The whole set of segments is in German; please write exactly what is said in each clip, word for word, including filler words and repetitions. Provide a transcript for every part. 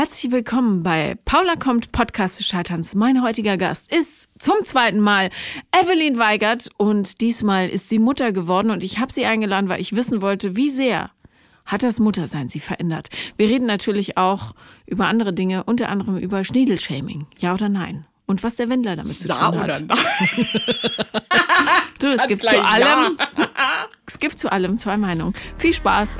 Herzlich willkommen bei Paula kommt, Podcast des Scheiterns. Mein heutiger Gast ist zum zweiten Mal Evelyn Weigert und diesmal ist sie Mutter geworden und ich habe sie eingeladen, weil ich wissen wollte, wie sehr hat das Muttersein sie verändert. Wir reden natürlich auch über andere Dinge, unter anderem über Schniedelshaming. Ja oder nein? Und was der Wendler damit zu ja tun hat. Oder nein? Du, es gibt zu allem, ja. es gibt zu allem zwei Meinungen. Viel Spaß.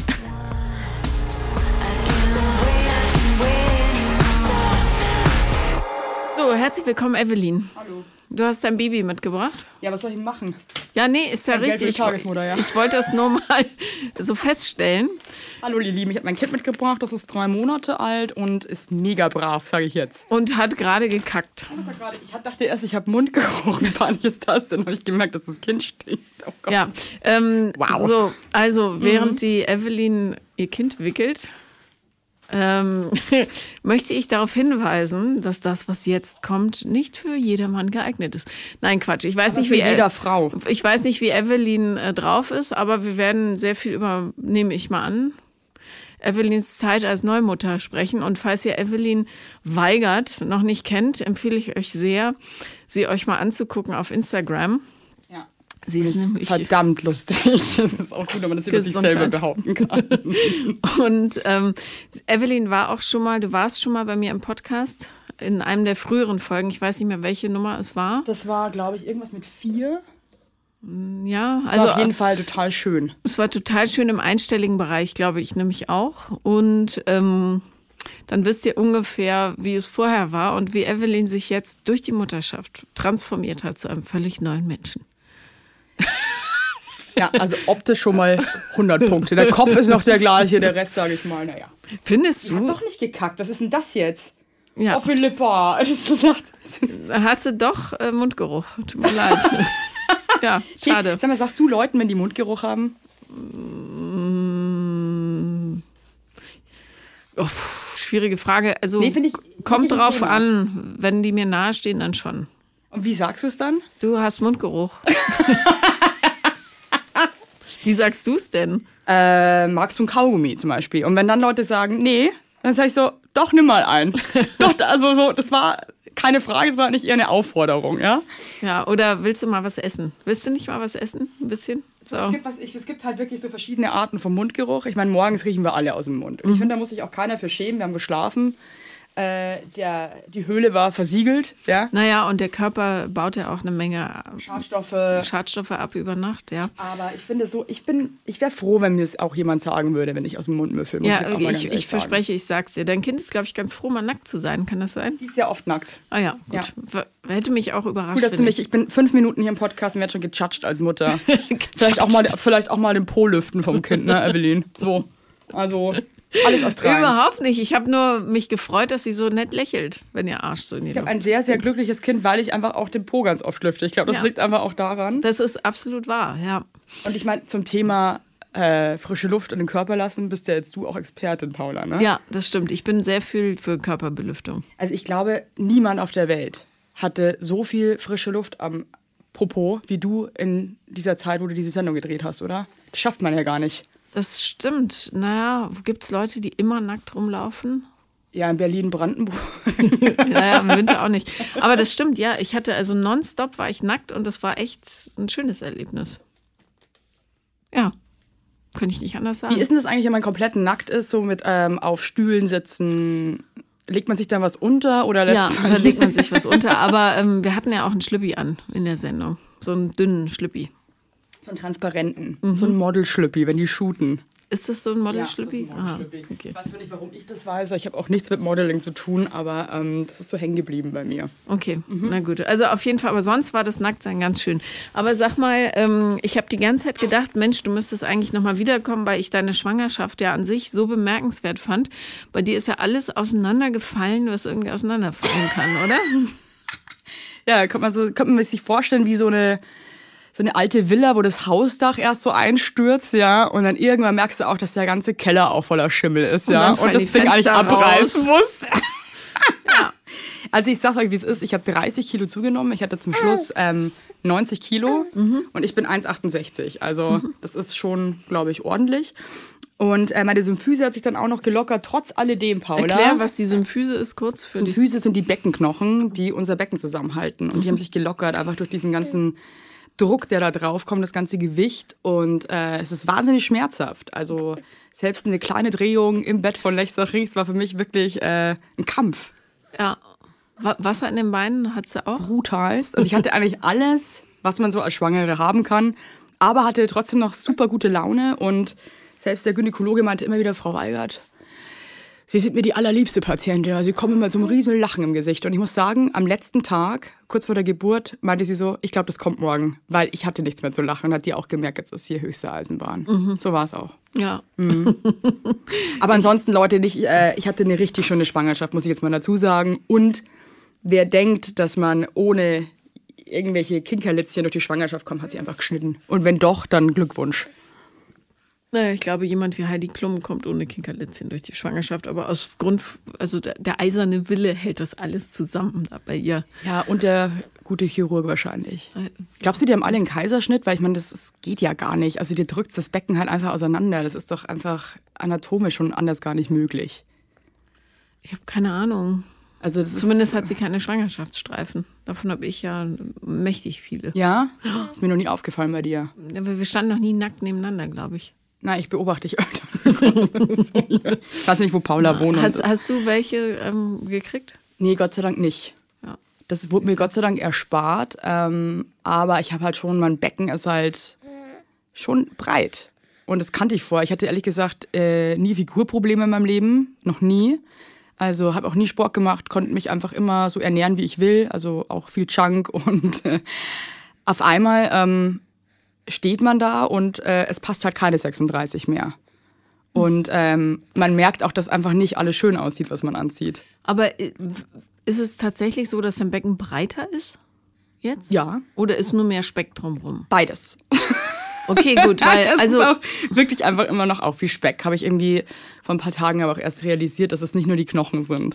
So, herzlich willkommen, Evelyn. Hallo. Du hast dein Baby mitgebracht? Ja, was soll ich machen? Ja, nee, ist ja Ein Geld richtig. für die Tagesmutter, ja. Ich wollte das nur mal so feststellen. Hallo, ihr Lieben, ich habe mein Kind mitgebracht, das ist drei Monate alt und ist mega brav, sage ich jetzt. Und hat gerade gekackt. Ich dachte erst, ich habe Mundgeruch. Wie peinlich ist das denn? Habe ich gemerkt, dass das Kind stinkt. Oh Gott. Ja, ähm, wow. So, also während Mhm. die Evelyn ihr Kind wickelt, ähm, möchte ich darauf hinweisen, dass das, was jetzt kommt, nicht für jedermann geeignet ist. Nein, Quatsch. Ich weiß Aber nicht, für wie jeder E- Frau. Ich weiß nicht, wie Evelyn äh, drauf ist, aber wir werden sehr viel über, nehme ich mal an, Evelyns Zeit als Neumutter sprechen. Und falls ihr Evelyn Weigert noch nicht kennt, empfehle ich euch sehr, sie euch mal anzugucken auf Instagram. Ja. Sie ist nämlich verdammt lustig. Das ist auch gut, wenn man das über sich selber behaupten kann. Und ähm, Evelyn war auch schon mal, du warst schon mal bei mir im Podcast in einem der früheren Folgen. Ich weiß nicht mehr, welche Nummer es war. Das war, glaube ich, irgendwas mit vier. Ja, Das also war auf jeden Fall total schön. es war total schön im einstelligen Bereich, glaube ich, nämlich auch. Und ähm, dann wisst ihr ungefähr, wie es vorher war und wie Evelyn sich jetzt durch die Mutterschaft transformiert hat zu einem völlig neuen Menschen. Ja, also optisch schon mal hundert Punkte. Der Kopf ist noch der gleiche, der Rest, sage ich mal, naja. Findest Ich hab du? doch nicht gekackt. Was ist denn das jetzt? Ja. Oh, Philippa. Hast du doch äh, Mundgeruch. Tut mir leid. Ja, schade. Sag mal, sagst du Leuten, wenn die Mundgeruch haben? Oh, pff, schwierige Frage. Also Nee, find ich- kommt find ich ein drauf Thema. an, wenn die mir nahestehen, dann schon. Und wie sagst du es dann? Du hast Mundgeruch. Wie sagst du es denn? Äh, magst du ein Kaugummi zum Beispiel? Und wenn dann Leute sagen, nee, dann sage ich so, doch, nimm mal einen. Doch, also so, das war keine Frage, es war nicht eher eine Aufforderung, ja? Ja, oder willst du mal was essen? Willst du nicht mal was essen? Ein bisschen? So. Es gibt, was ich, es gibt halt wirklich so verschiedene Arten vom Mundgeruch. Ich meine, morgens riechen wir alle aus dem Mund. Und Mhm. ich finde, da muss sich auch keiner für schämen. Wir haben geschlafen. Äh, der, die Höhle war versiegelt, ja? Naja, und der Körper baut ja auch eine Menge Schadstoffe. Schadstoffe ab über Nacht, ja. Aber ich finde so, ich bin, ich wäre froh, wenn mir es auch jemand sagen würde, wenn ich aus dem Mund müffel. Muss Ja, ich, jetzt auch mal ganz ich, ehrlich ich verspreche, ich sag's dir. Dein Kind ist, glaube ich, ganz froh, mal nackt zu sein. Kann das sein? sagen. Die ist sehr oft nackt. Ah ja, gut. Ja. W- Hätte mich auch überrascht. Gut, dass du wenn mich, ich bin fünf Minuten hier im Podcast und werde schon gejutscht als Mutter. vielleicht, auch mal, vielleicht auch mal den Po lüften vom Kind, ne, Evelyn? So, also alles aus rein. Überhaupt nicht. Ich habe nur mich gefreut, dass sie so nett lächelt, wenn ihr Arsch so in die Ich habe Luft. ein sehr, sehr glückliches Kind, weil ich einfach auch den Po ganz oft lüfte. Ich glaube, das Ja. liegt einfach auch daran. Das ist absolut wahr, ja. Und ich meine, zum Thema äh, frische Luft in den Körper lassen, bist ja jetzt du auch Expertin, Paula, ne? Ja, das stimmt. Ich bin sehr viel für Körperbelüftung. Also ich glaube, niemand auf der Welt hatte so viel frische Luft am Popo wie du in dieser Zeit, wo du diese Sendung gedreht hast, oder? Das schafft man ja gar nicht. Das stimmt. Naja, gibt es Leute, die immer nackt rumlaufen? Ja, in Berlin, Brandenburg. Naja, im Winter auch nicht. Aber das stimmt, ja. Ich hatte also nonstop war ich nackt und das war echt ein schönes Erlebnis. Ja, könnte ich nicht anders sagen. Wie ist denn das eigentlich, wenn man komplett nackt ist, so mit ähm, auf Stühlen sitzen? Legt man sich da was unter oder lässt Ja, man da legt man sich was unter. Aber ähm, wir hatten ja auch einen Schlüppi an in der Sendung. So einen dünnen Schlüppi. so einen transparenten, so einen Model-Schlüppi, wenn die shooten? Ist das so ein Model-Schlüppi? Ja, das ist ein Model-Schlüppi. Aha, okay. Ich weiß nicht, warum ich das weiß. Ich habe auch nichts mit Modeling zu tun, aber ähm, das ist so hängen geblieben bei mir. Okay, na gut. Also auf jeden Fall, aber sonst war das Nacktsein ganz schön. Aber sag mal, ähm, ich habe die ganze Zeit gedacht, Mensch, du müsstest eigentlich nochmal wiederkommen, weil ich deine Schwangerschaft ja an sich so bemerkenswert fand. Bei dir ist ja alles auseinandergefallen, was irgendwie auseinanderfallen kann, oder? Ja, könnte man, so, könnte man sich vorstellen wie so eine, so eine alte Villa, wo das Hausdach erst so einstürzt, ja, und dann irgendwann merkst du auch, dass der ganze Keller auch voller Schimmel ist, Und ja, dann und, fallen das die Ding eigentlich Fenster abreißen muss. Ja. Also ich sag euch, wie es ist, ich habe dreißig Kilo zugenommen, ich hatte zum Schluss ähm, neunzig Kilo und ich bin eins Komma achtundsechzig, also das ist schon, glaube ich, ordentlich. Und äh, meine Symphyse hat sich dann auch noch gelockert, trotz alledem, Paula. Erklär, was die Symphyse ist, kurz für die. Symphyse sind die Beckenknochen, die unser Becken zusammenhalten. Und die haben sich gelockert, einfach durch diesen ganzen Druck, der da drauf kommt, das ganze Gewicht. Und äh, es ist wahnsinnig schmerzhaft. Also selbst eine kleine Drehung im Bett von Lech-Zachrichs war für mich wirklich äh, ein Kampf. Ja. Wasser in den Beinen hat sie auch? Brutalst. Also ich hatte eigentlich alles, was man so als Schwangere haben kann, aber hatte trotzdem noch super gute Laune. Und selbst der Gynäkologe meinte immer wieder, Frau Weigert, Sie sind mir die allerliebste Patientin. Sie kommen immer mit so einem riesen Lachen im Gesicht. Und ich muss sagen, am letzten Tag, kurz vor der Geburt, meinte sie so, ich glaube, das kommt morgen. Weil ich hatte nichts mehr zu lachen. Und hat die auch gemerkt, jetzt ist hier höchste Eisenbahn. Mhm. So war es auch. Ja. Mhm. Aber ansonsten, Leute, nicht, äh, ich hatte eine richtig schöne Schwangerschaft, muss ich jetzt mal dazu sagen. Und wer denkt, dass man ohne irgendwelche Kinkerlitzchen durch die Schwangerschaft kommt, hat sie einfach geschnitten. Und wenn doch, dann Glückwunsch. Naja, ich glaube, jemand wie Heidi Klum kommt ohne Kinkerlitzchen durch die Schwangerschaft. Aber aus Grund, also der, der eiserne Wille hält das alles zusammen da bei ihr. Ja, und der gute Chirurg wahrscheinlich. Glaubst du, die haben alle einen Kaiserschnitt? Weil ich meine, das, das geht ja gar nicht. Also dir drückt das Becken halt einfach auseinander. Das ist doch einfach anatomisch schon anders gar nicht möglich. Ich habe keine Ahnung. Also das Zumindest ist, hat sie keine Schwangerschaftsstreifen. Davon habe ich ja mächtig viele. Ja? Ist mir noch nie aufgefallen bei dir. Aber wir standen noch nie nackt nebeneinander, glaube ich. Nein, ich beobachte dich öfter. Ich weiß nicht, wo Paula wohnt. Hast, hast du welche ähm, gekriegt? Nee, Gott sei Dank nicht. Ja. Das wurde mir Gott sei Dank erspart. Ähm, aber ich habe halt schon, mein Becken ist halt schon breit. Und das kannte ich vorher. Ich hatte ehrlich gesagt äh, nie Figurprobleme in meinem Leben. Noch nie. Also habe auch nie Sport gemacht, konnte mich einfach immer so ernähren, wie ich will. Also auch viel Junk. Und äh, auf einmal ähm, steht man da und äh, es passt halt keine sechsunddreißig mehr. Und ähm, man merkt auch, dass einfach nicht alles schön aussieht, was man anzieht. Aber ist es tatsächlich so, dass dein Becken breiter ist jetzt? Ja. Oder ist nur mehr Speck drumherum? Beides. Okay, gut, weil es also ist auch wirklich einfach immer noch auch viel Speck. Habe ich irgendwie vor ein paar Tagen aber auch erst realisiert, dass es nicht nur die Knochen sind.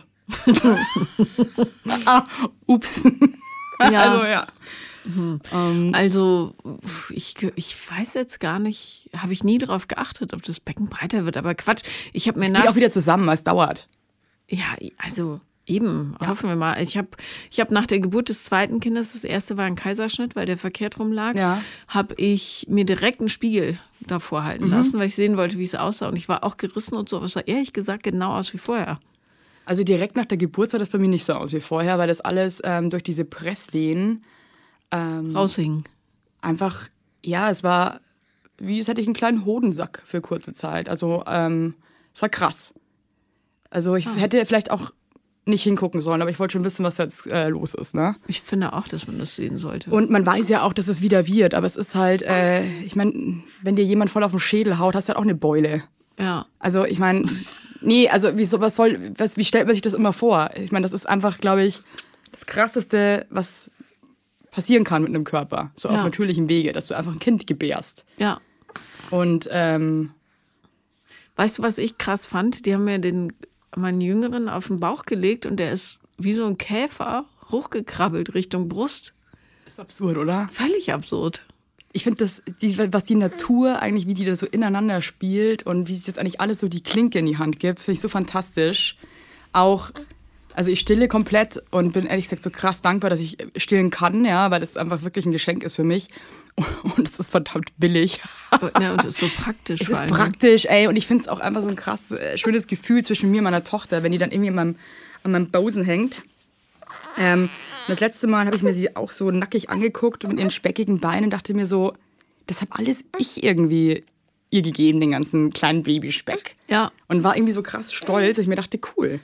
ah, ups. Ja. Also ja. Mhm. Um, also ich, ich weiß jetzt gar nicht, habe ich nie darauf geachtet, ob das Becken breiter wird. Aber Quatsch, ich habe mir es nach... geht auch wieder zusammen, es dauert. Ja, also... Eben, ja. Hoffen wir mal. Ich habe ich hab nach der Geburt des zweiten Kindes, das erste war ein Kaiserschnitt, weil der verkehrt rum lag, ja. habe ich mir direkt einen Spiegel davor halten mhm. lassen, weil ich sehen wollte, wie es aussah. Und ich war auch gerissen und so, aber es sah ehrlich gesagt genau aus wie vorher. Also direkt nach der Geburt sah das bei mir nicht so aus wie vorher, weil das alles ähm, durch diese Presswehen ähm, raushing. Einfach, ja, es war, wie als hätte ich einen kleinen Hodensack für kurze Zeit. Also ähm, es war krass. Also ich ah. hätte vielleicht auch nicht hingucken sollen, aber ich wollte schon wissen, was jetzt äh, los ist, ne? Ich finde auch, dass man das sehen sollte. Und man weiß ja auch, dass es wieder wird, aber es ist halt, äh, ich meine, wenn dir jemand voll auf den Schädel haut, hast du halt auch eine Beule. Ja. Also ich meine, nee, also wie, was soll, was, wie stellt man sich das immer vor? Ich meine, das ist einfach, glaube ich, das Krasseste, was passieren kann mit einem Körper, so ja. auf natürlichem Wege, dass du einfach ein Kind gebärst. Ja. Und, ähm... Weißt du, was ich krass fand? Die haben mir den... meinen Jüngeren auf den Bauch gelegt und der ist wie so ein Käfer hochgekrabbelt Richtung Brust. Ist absurd, oder? Völlig absurd. Ich finde, das, die, was die Natur eigentlich, wie die da so ineinander spielt und wie sich das eigentlich alles so die Klinke in die Hand gibt, finde ich so fantastisch. Auch, also ich stille komplett und bin ehrlich gesagt so krass dankbar, dass ich stillen kann, ja, weil das einfach wirklich ein Geschenk ist für mich. Und es ist verdammt billig. Ja, und es ist so praktisch. Es ist praktisch, ey. Und ich finde es auch einfach so ein krass äh, schönes Gefühl zwischen mir und meiner Tochter, wenn die dann irgendwie an meinem, an meinem Busen hängt. Ähm, das letzte Mal habe ich mir sie auch so nackig angeguckt und mit ihren speckigen Beinen dachte mir so, das habe alles ich irgendwie ihr gegeben, den ganzen kleinen Babyspeck. Ja. Und war irgendwie so krass stolz. Ich mir dachte, cool.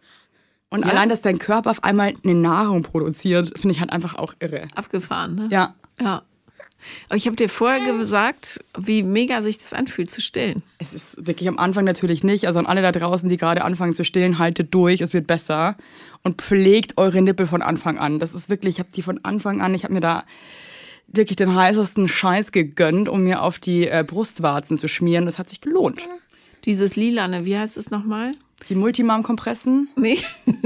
Und ja. allein, dass dein Körper auf einmal eine Nahrung produziert, finde ich halt einfach auch irre. Abgefahren, ne? Ja. Ja. Aber ich habe dir vorher gesagt, wie mega sich das anfühlt zu stillen. Es ist wirklich am Anfang natürlich nicht. Also an alle da draußen, die gerade anfangen zu stillen, haltet durch, es wird besser. Und pflegt eure Nippel von Anfang an. Das ist wirklich, ich habe die von Anfang an, ich habe mir da wirklich den heißesten Scheiß gegönnt, um mir auf die äh, Brustwarzen zu schmieren. Das hat sich gelohnt. Dieses Lilane, wie heißt es nochmal? Die Multimam-Kompressen? Nee.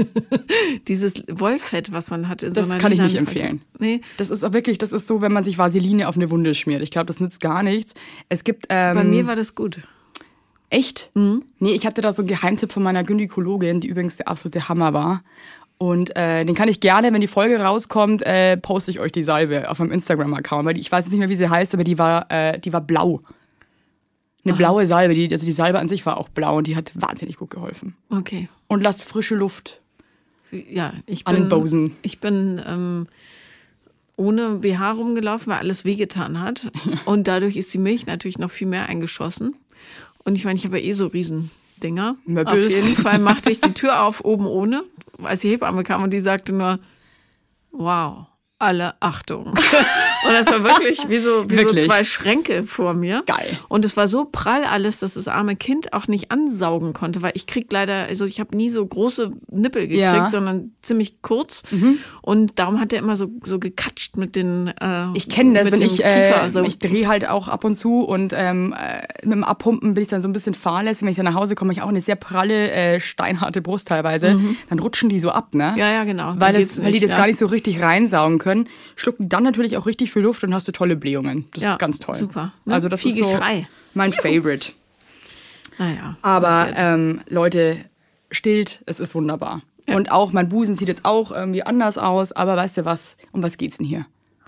Dieses Wollfett, was man hat. In das so einer kann ich nicht Lilan- empfehlen. Nee. Das ist auch wirklich, das ist so, wenn man sich Vaseline auf eine Wunde schmiert. Ich glaube, das nützt gar nichts. Es gibt, ähm, Bei mir war das gut. Echt? Mhm. Nee, ich hatte da so einen Geheimtipp von meiner Gynäkologin, die übrigens der absolute Hammer war. Und äh, den kann ich gerne, wenn die Folge rauskommt, äh, poste ich euch die Salbe auf meinem Instagram-Account. Weil die, ich weiß nicht mehr, wie sie heißt, aber die war, äh, die war blau. Eine Aha. blaue Salbe. Die, also die Salbe an sich war auch blau und die hat wahnsinnig gut geholfen. Okay. Und lasst frische Luft ja, ich bin, an den Bosen. Ich bin ähm, ohne B H rumgelaufen, weil alles wehgetan hat. Und dadurch ist die Milch natürlich noch viel mehr eingeschossen. Und ich meine, ich habe ja eh so Riesendinger. Möppels. Auf jeden Fall machte ich die Tür auf, oben ohne, als die Hebamme kam und die sagte nur, wow, alle Achtung. Und das war wirklich wie so, wie wirklich? so zwei Schränke vor mir. Geil. Und es war so prall alles, dass das arme Kind auch nicht ansaugen konnte, weil ich krieg leider, also ich habe nie so große Nippel gekriegt, ja. sondern ziemlich kurz. Mhm. Und darum hat er immer so, so gekatscht mit den äh, Ich kenne das, wenn ich, äh, so. ich drehe halt auch ab und zu und ähm, mit dem Abpumpen bin ich dann so ein bisschen fahrlässig. Wenn ich dann nach Hause komme, ich auch eine sehr pralle, äh, steinharte Brust teilweise. Mhm. Dann rutschen die so ab, ne? Ja, ja, genau. Weil, das, weil die das ja. gar nicht so richtig reinsaugen können. Schlucken dann natürlich auch richtig viel Luft und hast du tolle Blähungen. Das ja, ist ganz toll. Super. Ne? Also das viel ist so Geschrei. Mein Favorite. Naja. Aber ähm, Leute, stillt, es ist wunderbar. Ja. Und auch mein Busen sieht jetzt auch irgendwie anders aus. Aber weißt du was? Um was geht's denn hier?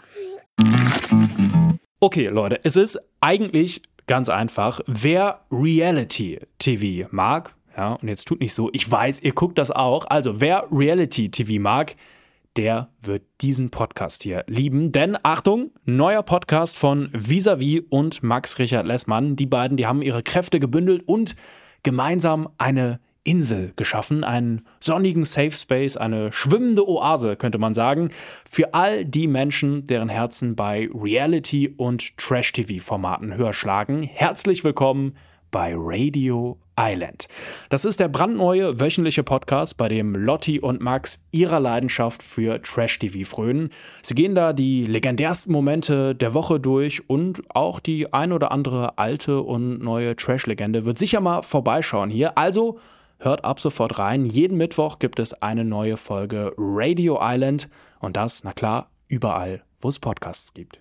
Okay, Leute, es ist eigentlich ganz einfach. Wer Reality-T V mag, ja, und jetzt tut nicht so, ich weiß, ihr guckt das auch. Also wer Reality-T V mag, der wird diesen Podcast hier lieben. Denn, Achtung, neuer Podcast von Vis-a-vis und Max Richard Lessmann. Die beiden, die haben ihre Kräfte gebündelt und gemeinsam eine Insel geschaffen. Einen sonnigen Safe Space, eine schwimmende Oase, könnte man sagen. Für all die Menschen, deren Herzen bei Reality- und Trash-T V-Formaten höher schlagen. Herzlich willkommen bei Radio Island. Das ist der brandneue wöchentliche Podcast, bei dem Lotti und Max ihrer Leidenschaft für Trash-T V frönen. Sie gehen da die legendärsten Momente der Woche durch und auch die ein oder andere alte und neue Trash-Legende wird sicher mal vorbeischauen hier. Also hört ab sofort rein. Jeden Mittwoch gibt es eine neue Folge Radio Island und das, na klar, überall, wo es Podcasts gibt.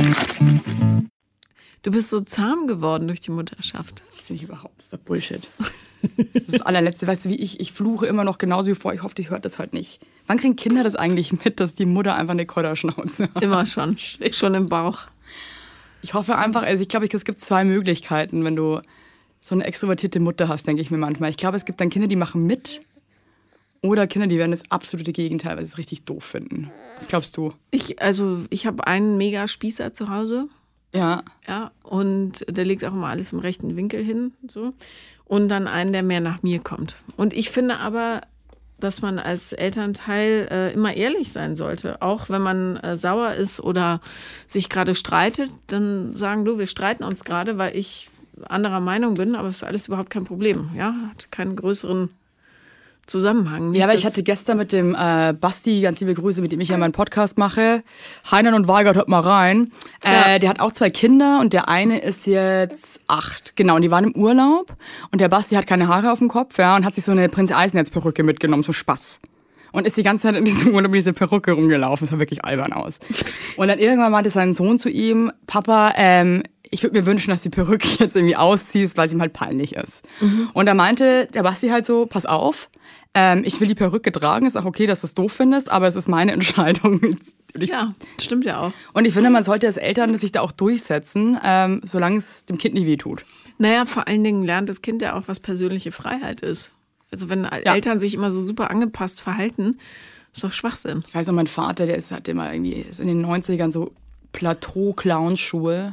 Du bist so zahm geworden durch die Mutterschaft. Das finde ich überhaupt, das ist doch Bullshit. Das ist das allerletzte, weißt du, wie ich, ich fluche immer noch genauso wie vor. Ich hoffe, die hört das halt nicht. Wann kriegen Kinder das eigentlich mit, dass die Mutter einfach eine Kodderschnauze hat? Immer schon, schon im Bauch. Ich hoffe einfach, also ich glaube, es gibt zwei Möglichkeiten, wenn du so eine extrovertierte Mutter hast, denke ich mir manchmal. Ich glaube, es gibt dann Kinder, die machen mit oder Kinder, die werden das absolute Gegenteil, weil sie es richtig doof finden. Was glaubst du? Ich, also ich habe einen mega Spießer zu Hause. Ja. Ja, und der legt auch immer alles im rechten Winkel hin. So. Und dann einen, der mehr nach mir kommt. Und ich finde aber, dass man als Elternteil äh, immer ehrlich sein sollte. Auch wenn man äh, sauer ist oder sich gerade streitet, dann sagen, du, wir streiten uns gerade, weil ich anderer Meinung bin, aber es ist alles überhaupt kein Problem. Ja, hat keinen größeren Zusammenhang. Nicht, ja, weil ich hatte gestern mit dem äh, Basti, ganz liebe Grüße, mit dem ich ja meinen Podcast mache, Heinern und Weigert, hört mal rein. Äh, ja. Der hat auch zwei Kinder und der eine ist jetzt acht. Genau, und die waren im Urlaub und der Basti hat keine Haare auf dem Kopf, ja, und hat sich so eine Prinz Eisenherz-Perücke mitgenommen, so Spaß. Und ist die ganze Zeit in diesem Urlaub mit dieser Perücke rumgelaufen. Das sah wirklich albern aus. Und dann irgendwann meinte sein Sohn zu ihm, Papa, ähm, ich würde mir wünschen, dass du die Perücke jetzt irgendwie ausziehst, weil sie ihm halt peinlich ist. Mhm. Und da meinte der Basti halt so, pass auf, ähm, ich will die Perücke tragen, ist auch okay, dass du es doof findest, aber es ist meine Entscheidung. Ich, ja, stimmt ja auch. Und ich finde, man sollte als Eltern sich da auch durchsetzen, ähm, solange es dem Kind nicht wehtut. Naja, vor allen Dingen lernt das Kind ja auch, was persönliche Freiheit ist. Also wenn ja. Eltern sich immer so super angepasst verhalten, ist doch Schwachsinn. Ich weiß auch, mein Vater, der ist, hat immer irgendwie ist in den neunzigern so Plateau-Clownschuhe.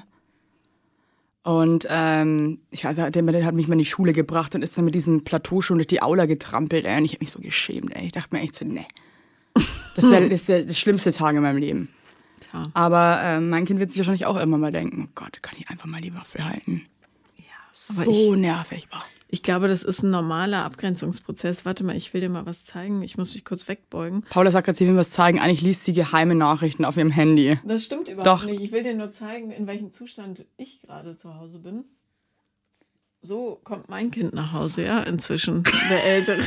Und ähm, ich weiß, der, der hat mich mal in die Schule gebracht und ist dann mit diesen Plateauschuhen durch die Aula getrampelt. Ey, und ich habe mich so geschämt. Ey. Ich dachte mir echt so, ne. Das ist, der, das ist der, das schlimmste Tag in meinem Leben. Tja. Aber äh, mein Kind wird sich wahrscheinlich auch immer mal denken, oh Gott, kann ich einfach mal die Waffe halten. Ja, so ich, nervig. Boah. Ich glaube, das ist ein normaler Abgrenzungsprozess. Warte mal, ich will dir mal was zeigen. Ich muss mich kurz wegbeugen. Paula sagt gerade, sie will mir was zeigen. Eigentlich liest sie geheime Nachrichten auf ihrem Handy. Das stimmt überhaupt Doch. nicht. Ich will dir nur zeigen, in welchem Zustand ich gerade zu Hause bin. So kommt mein Kind nach Hause, ja, inzwischen, der Ältere.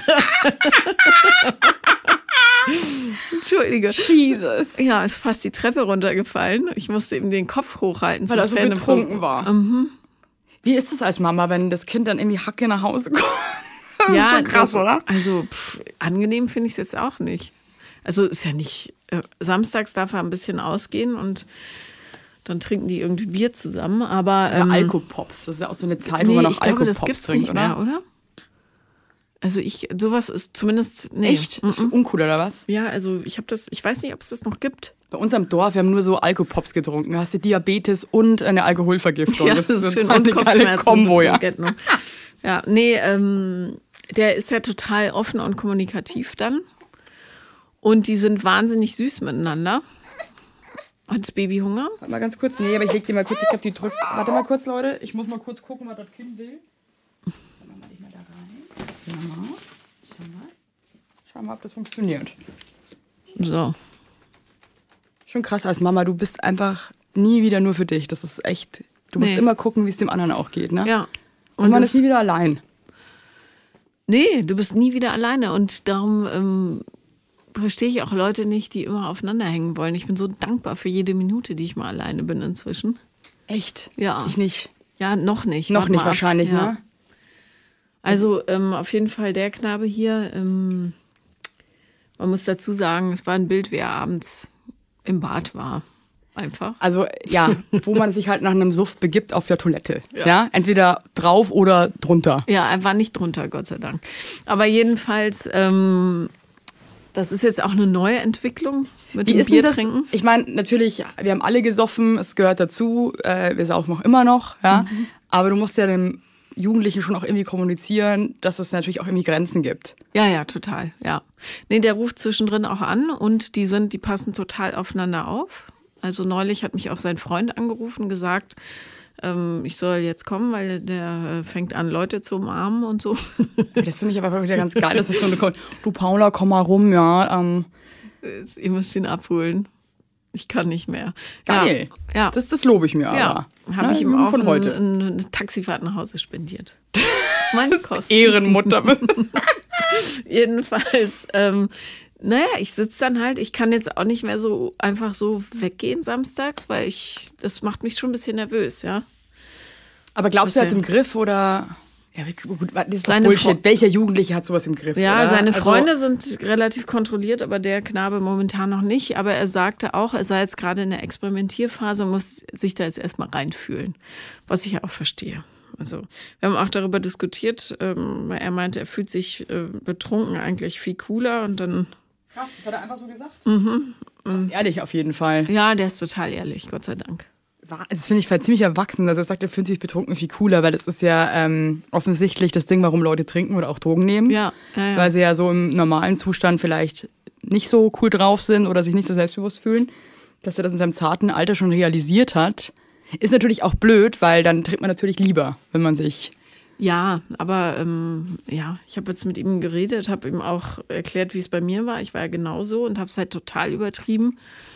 Entschuldige. Jesus. Ja, ist fast die Treppe runtergefallen. Ich musste eben den Kopf hochhalten. Weil er so betrunken war. Mhm. Wie ist es als Mama, wenn das Kind dann irgendwie Hacke nach Hause kommt? Das ja, ist schon krass, das, oder? Also pff, angenehm finde ich es jetzt auch nicht. Also ist ja nicht, äh, samstags darf er ein bisschen ausgehen und dann trinken die irgendwie Bier zusammen, aber... Ähm, Ähm, Alkopops, das ist ja auch so eine Zeit, nee, wo man noch ich glaube, Alkopops das gibt's trinkt, nicht oder? mehr, oder? Also ich, sowas ist zumindest, nee. Echt? Ist uncool, oder was? Ja, also ich habe das, ich weiß nicht, ob es das noch gibt. Bei uns am Dorf, wir haben nur so Alkopops getrunken. Da hast du Diabetes und eine Alkoholvergiftung. Ja, das, das ist schön eine geile Kopfschmerzen Kombo, bis ja. zum Get No. Ja, nee, ähm, der ist ja total offen und kommunikativ dann. Und die sind wahnsinnig süß miteinander. Hat das Baby Hunger? Warte mal ganz kurz. Nee, aber ich leg dir mal kurz, ich hab die drückt. Warte mal kurz, Leute. Ich muss mal kurz gucken, was das Kind will. Dann mach ich mal da rein. Schau mal. Schau mal. Schau mal, ob das funktioniert. So. Schon krass als Mama, du bist einfach nie wieder nur für dich. Das ist echt, du musst Nee. immer gucken, wie es dem anderen auch geht, ne? Ja. Und man das- ist nie wieder allein. Nee, du bist nie wieder alleine und darum ähm, verstehe ich auch Leute nicht, die immer aufeinander hängen wollen. Ich bin so dankbar für jede Minute, die ich mal alleine bin inzwischen. Echt? Ja. Ich nicht. Ja, noch nicht. Noch Warte nicht mal ab. wahrscheinlich, Ja. ne? Also ähm, auf jeden Fall der Knabe hier, ähm, man muss dazu sagen, es war ein Bild, wie er abends im Bad war. Einfach. Also ja, wo man sich halt nach einem Suff begibt auf der Toilette. Ja. Ja. Entweder drauf oder drunter. Ja, er war nicht drunter, Gott sei Dank. Aber jedenfalls, ähm, das ist jetzt auch eine neue Entwicklung mit Wie dem ist denn Bier das? trinken. Ich meine, natürlich, wir haben alle gesoffen, es gehört dazu, äh, wir saufen auch immer noch, ja. Mhm. Aber du musst ja dem Jugendlichen schon auch irgendwie kommunizieren, dass es natürlich auch irgendwie Grenzen gibt. Ja, ja, total, ja. Nee, der ruft zwischendrin auch an und die sind, die passen total aufeinander auf. Also neulich hat mich auch sein Freund angerufen, gesagt, ähm, ich soll jetzt kommen, weil der äh, fängt an, Leute zu umarmen und so. Das finde ich aber wieder ganz geil. Das ist so eine, du Paula, komm mal rum, ja. Ähm, Ihr müsst ihn abholen. Ich kann nicht mehr. geil. Ja, ja. Das, das lobe ich mir ja. aber. Habe Ne, ich ihm Jugend auch von ein, heute. ein, eine Taxifahrt nach Hause spendiert. Meine Kosten. Ehrenmutter. Jedenfalls, ähm, naja, ich sitze dann halt, ich kann jetzt auch nicht mehr so einfach so weggehen samstags, weil ich, das macht mich schon ein bisschen nervös, ja. Aber glaubst du, er Das hat's wär- im Griff oder? Ja, gut, das ist doch Seine Bullshit. Fro- Welcher Jugendliche hat sowas im Griff? Ja, oder? seine Also- Freunde sind relativ kontrolliert, aber der Knabe momentan noch nicht. Aber er sagte auch, er sei jetzt gerade in der Experimentierphase und muss sich da jetzt erstmal reinfühlen, was ich ja auch verstehe. Also wir haben auch darüber diskutiert, ähm, weil er meinte, er fühlt sich äh, betrunken eigentlich viel cooler und dann, Krass, das hat er einfach so gesagt? Mhm. Das ist ehrlich auf jeden Fall. ja, der ist total ehrlich, Gott sei Dank. Das finde ich ziemlich erwachsen, dass er sagt, er fühlt sich betrunken viel cooler, weil das ist ja ähm, offensichtlich das Ding, warum Leute trinken oder auch Drogen nehmen. Ja, ja, ja. Weil sie ja so im normalen Zustand vielleicht nicht so cool drauf sind oder sich nicht so selbstbewusst fühlen. Dass er das in seinem zarten Alter schon realisiert hat, ist natürlich auch blöd, weil dann trinkt man natürlich lieber, wenn man sich... Ja, aber ähm, ja, ich habe jetzt mit ihm geredet, habe ihm auch erklärt, wie es bei mir war. Ich war ja genauso und habe es halt total übertrieben.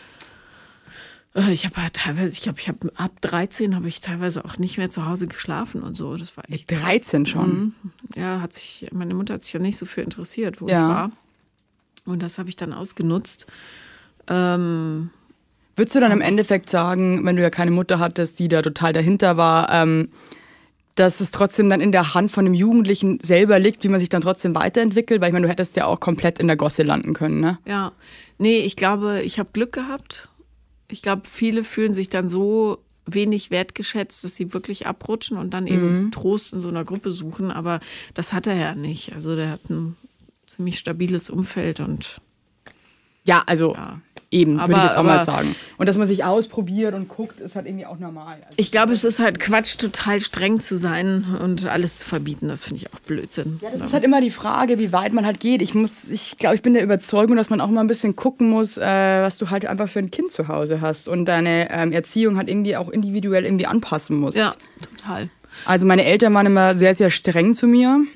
Äh, Ich habe halt teilweise, ich glaube, ich habe ab dreizehn habe ich teilweise auch nicht mehr zu Hause geschlafen und so. Das war echt Mit dreizehn schon? Mhm. Ja, hat sich, meine Mutter hat sich ja nicht so für interessiert, wo Ja. ich war. Und das habe ich dann ausgenutzt. Ähm, Würdest du dann im Endeffekt sagen, wenn du ja keine Mutter hattest, die da total dahinter war, ähm, dass es trotzdem dann in der Hand von dem Jugendlichen selber liegt, wie man sich dann trotzdem weiterentwickelt? Weil ich meine, du hättest ja auch komplett in der Gosse landen können, ne? Ja, nee, ich glaube, ich habe Glück gehabt. Ich glaube, viele fühlen sich dann so wenig wertgeschätzt, dass sie wirklich abrutschen und dann eben Trost in so einer Gruppe suchen. Aber das hat er ja nicht. Also der hat ein ziemlich stabiles Umfeld und Ja, also ja. eben, würde Aber- ich jetzt auch mal aber- sagen. Und dass man sich ausprobiert und guckt, ist halt irgendwie auch normal. Also Ich glaube, es ist halt Quatsch, total streng zu sein und alles zu verbieten. Das finde ich auch Blödsinn. Ja, das ist halt immer die Frage, wie weit man halt geht. Ich muss, ich glaube, ich bin der Überzeugung, dass man auch mal ein bisschen gucken muss, äh, was du halt einfach für ein Kind zu Hause hast und deine ähm, Erziehung halt irgendwie auch individuell irgendwie anpassen musst. Ja, total. Also meine Eltern waren immer sehr, sehr streng zu mir.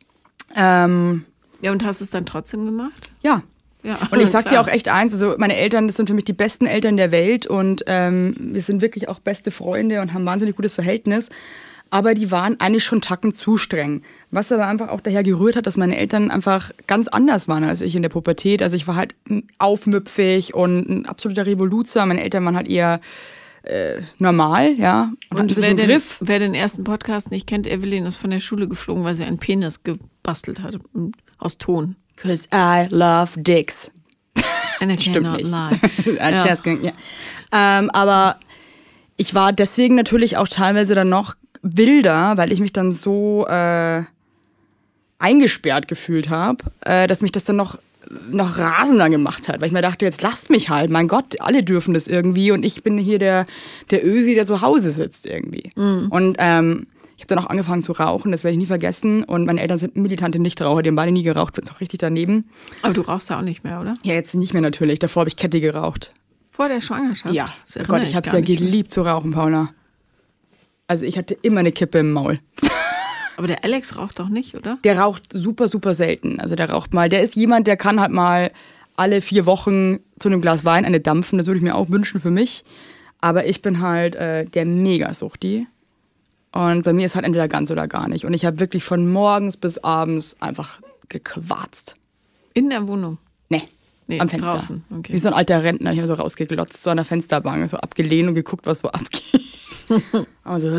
Ähm, Ja, und hast du es dann trotzdem gemacht? ja. Ja. Und ich sag dir klar. auch echt eins, also meine Eltern, das sind für mich die besten Eltern der Welt und ähm, wir sind wirklich auch beste Freunde und haben ein wahnsinnig gutes Verhältnis. Aber die waren eigentlich schon Tacken zu streng. Was aber einfach auch daher gerührt hat, dass meine Eltern einfach ganz anders waren als ich in der Pubertät. Also ich war halt aufmüpfig und ein absoluter Revoluzer. Meine Eltern waren halt eher äh, normal, ja. Und, und sich wer, im den, Griff. wer den ersten Podcast nicht kennt, Evelyn ist von der Schule geflogen, weil sie einen Penis gebastelt hat. Aus Ton. Cause I love dicks. And I Stimmt cannot nicht. lie. ja. Ja. Ähm, aber ich war deswegen natürlich auch teilweise dann noch wilder, weil ich mich dann so äh, eingesperrt gefühlt habe, äh, dass mich das dann noch, noch rasender gemacht hat. Weil ich mir dachte, jetzt lasst mich halt. Mein Gott, alle dürfen das irgendwie. Und ich bin hier der, der Ösi, der zu Hause sitzt irgendwie. Mhm. Und ähm, ich habe dann auch angefangen zu rauchen, das werde ich nie vergessen. Und meine Eltern sind militante Nichtraucher, die haben beide nie geraucht, sind auch richtig daneben. Aber du rauchst ja auch nicht mehr, oder? Ja, jetzt nicht mehr natürlich. Davor habe ich Kette geraucht. Vor der Schwangerschaft? Ja, oh Gott, ich habe es ja geliebt zu rauchen, Paula. Also ich hatte immer eine Kippe im Maul. Aber der Alex raucht doch nicht, oder? Der raucht super, super selten. Also der raucht mal, der ist jemand, der kann halt mal alle vier Wochen zu einem Glas Wein eine dampfen. Das würde ich mir auch wünschen für mich. Aber ich bin halt äh, der Megasuchti. Und bei mir ist halt entweder ganz oder gar nicht. Und ich habe wirklich von morgens bis abends einfach gequarzt. In der Wohnung? Nee, nee am Fenster. Draußen. Okay. Wie so ein alter Rentner, hier so rausgeglotzt, so an der Fensterbank, so abgelehnt und geguckt, was so abgeht. Aber so,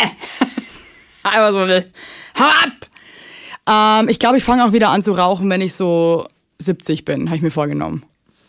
einfach so, hau ab! Ähm, ich glaube, ich fange auch wieder an zu rauchen, wenn ich so siebzig bin, habe ich mir vorgenommen.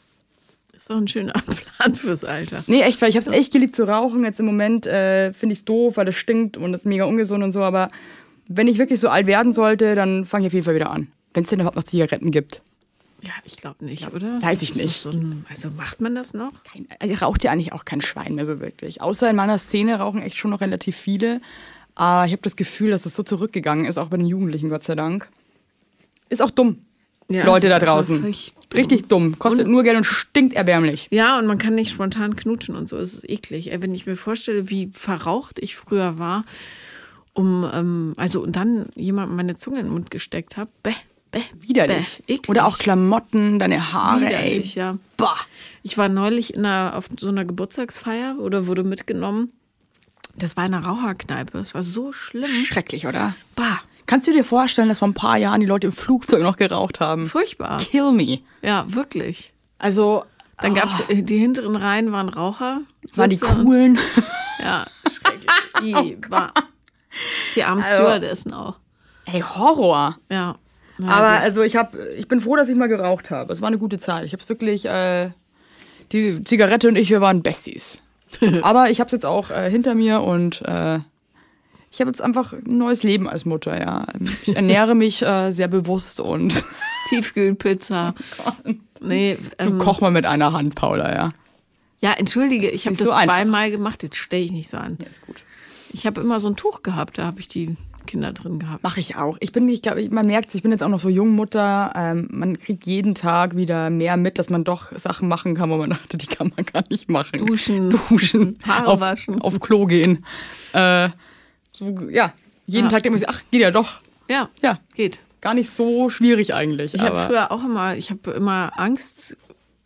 Ist doch ein schöner Plan fürs Alter. Nee, echt, weil ich habe es echt geliebt zu rauchen. Jetzt im Moment äh, finde ich es doof, weil das stinkt und das ist mega ungesund und so. Aber wenn ich wirklich so alt werden sollte, dann fange ich auf jeden Fall wieder an. Wenn es denn überhaupt noch Zigaretten gibt. Ja, ich glaube nicht, oder? Weiß ich nicht. nicht. So ein, also macht man das noch? Kein, also raucht ja eigentlich auch kein Schwein mehr so wirklich. Außer in meiner Szene rauchen echt schon noch relativ viele. Aber ich habe das Gefühl, dass es so zurückgegangen ist, auch bei den Jugendlichen, Gott sei Dank. Ist auch dumm. Ja, Leute da draußen. Dumm. Richtig dumm. Kostet und, nur Geld und stinkt erbärmlich. Ja, und man kann nicht spontan knutschen und so. Es ist eklig. Ey, wenn ich mir vorstelle, wie verraucht ich früher war, um, ähm, also und dann jemandem meine Zunge in den Mund gesteckt habe, bäh, bäh, widerlich. Bäh, eklig. Oder auch Klamotten, deine Haare, widerlich, ey. Ja. Bah. Ich war neulich in einer, auf so einer Geburtstagsfeier oder wurde mitgenommen. Das war in einer Raucherkneipe. Es war so schlimm. Schrecklich, oder? Bah. Kannst du dir vorstellen, dass vor ein paar Jahren die Leute im Flugzeug noch geraucht haben? Furchtbar. Kill me. Ja, wirklich. Also. Dann oh. gab es, die hinteren Reihen waren Raucher. Waren die coolen? Ja, schrecklich. I, war. Die armen also, Stewardessen auch. Ey, Horror. Ja. Na, aber gut. also ich, hab, ich bin froh, dass ich mal geraucht habe. Es war eine gute Zeit. Ich habe es wirklich, äh, die Zigarette und ich, wir waren Besties. Aber ich habe es jetzt auch äh, hinter mir und äh, ich habe jetzt einfach ein neues Leben als Mutter, ja. Ich ernähre mich äh, sehr bewusst und Tiefkühlpizza. Oh nee, du ähm, koch mal mit einer Hand, Paula, ja. Ja, entschuldige, ich habe das so zweimal gemacht, jetzt stelle ich nicht so an. Ja, ist gut. Ich habe immer so ein Tuch gehabt, da habe ich die Kinder drin gehabt. Mache ich auch. Ich bin, ich glaube, man merkt es, ich bin jetzt auch noch so Jungmutter. Ähm, man kriegt jeden Tag wieder mehr mit, dass man doch Sachen machen kann, wo man dachte, die kann man gar nicht machen. Duschen. Duschen. Haare auf, waschen. Auf Klo gehen. Äh, so, ja, jeden ja. Tag denkt man sich, ach, geht ja doch. Ja, ja. geht. Gar nicht so schwierig eigentlich. Ich habe früher auch immer, ich habe immer Angst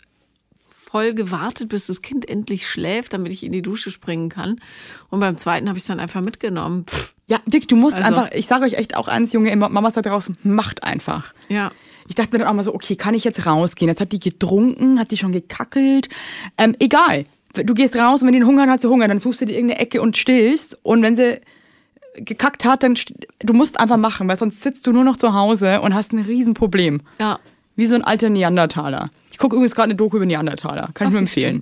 voll gewartet, bis das Kind endlich schläft, damit ich in die Dusche springen kann. Und beim zweiten habe ich es dann einfach mitgenommen. Pff. Ja, Dick, du musst also. einfach, ich sage euch echt auch eins, Junge, Mamas da draußen, macht einfach. Ja. Ich dachte mir dann auch mal so, okay, kann ich jetzt rausgehen? Jetzt hat die getrunken, hat die schon gekackelt. Ähm, egal. Du gehst raus und wenn die Hunger hat, hat sie Hunger. Dann suchst du dir irgendeine Ecke und stillst. Und wenn sie gekackt hat, dann du musst einfach machen, weil sonst sitzt du nur noch zu Hause und hast ein Riesenproblem. Ja. Wie so ein alter Neandertaler. Ich gucke übrigens gerade eine Doku über Neandertaler. Kann ich nur empfehlen.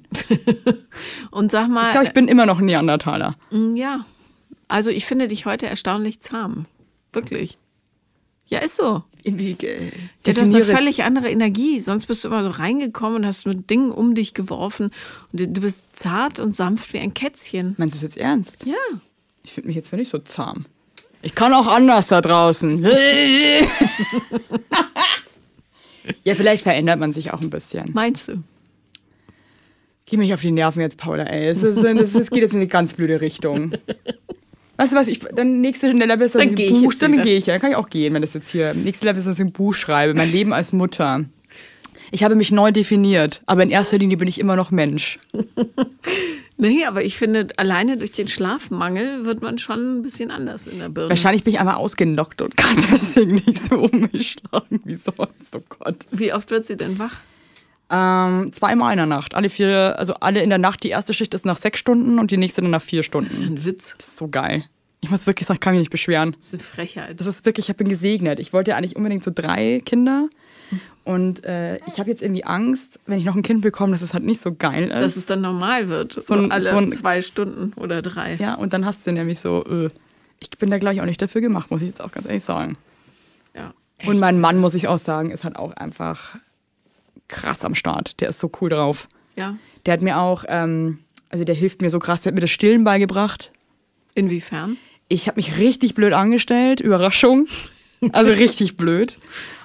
Und sag mal. Ich glaube, ich bin immer noch ein Neandertaler. Ja. Also ich finde dich heute erstaunlich zahm. Wirklich. Ja, ist so. Irgendwie, äh, ja, du hast eine völlig andere Energie. Sonst bist du immer so reingekommen und hast mit Dingen um dich geworfen. Und du bist zart und sanft wie ein Kätzchen. Meinst du das jetzt ernst? Ja. Ich finde mich jetzt nicht so zahm. Ich kann auch anders da draußen. Ja, vielleicht verändert man sich auch ein bisschen. Meinst du? Geh mir nicht auf die Nerven jetzt, Paula, ey. Es, ist, es, es geht jetzt in eine ganz blöde Richtung. Weißt du was, ich, dann nächste Level ist, dass dann ich gehe ein Buch, ich dann gehe ich ja. Dann kann ich auch gehen, wenn das jetzt hier, nächste Level ist, dass ich ein Buch schreibe. Mein Leben als Mutter. Ich habe mich neu definiert, aber in erster Linie bin ich immer noch Mensch. Nee, aber ich finde, alleine durch den Schlafmangel wird man schon ein bisschen anders in der Birne. Wahrscheinlich bin ich einfach ausgenockt und kann deswegen nicht so umgeschlagen wie sonst. Oh Gott. Wie oft wird sie denn wach? Ähm, zweimal in der Nacht. Alle vier, also alle in der Nacht. Die erste Schicht ist nach sechs Stunden und die nächste dann nach vier Stunden. Das ist ein Witz. Das ist so geil. Ich muss wirklich sagen, ich kann mich nicht beschweren. Das ist eine Frechheit. Das ist wirklich, ich bin gesegnet. Ich wollte ja eigentlich unbedingt so drei Kinder. Und äh, ich habe jetzt irgendwie Angst, wenn ich noch ein Kind bekomme, dass es halt nicht so geil ist. Dass es dann normal wird. So, So ein- alle so ein- zwei Stunden oder drei. Ja, und dann hast du nämlich so, äh, ich bin da, glaube ich, auch nicht dafür gemacht, muss ich jetzt auch ganz ehrlich sagen. Ja. Und mein Mann, muss ich auch sagen, ist halt auch einfach krass am Start. Der ist so cool drauf. Ja. Der hat mir auch, ähm, also der hilft mir so krass, der hat mir das Stillen beigebracht. Inwiefern? Ich habe mich richtig blöd angestellt, Überraschung. Also richtig blöd.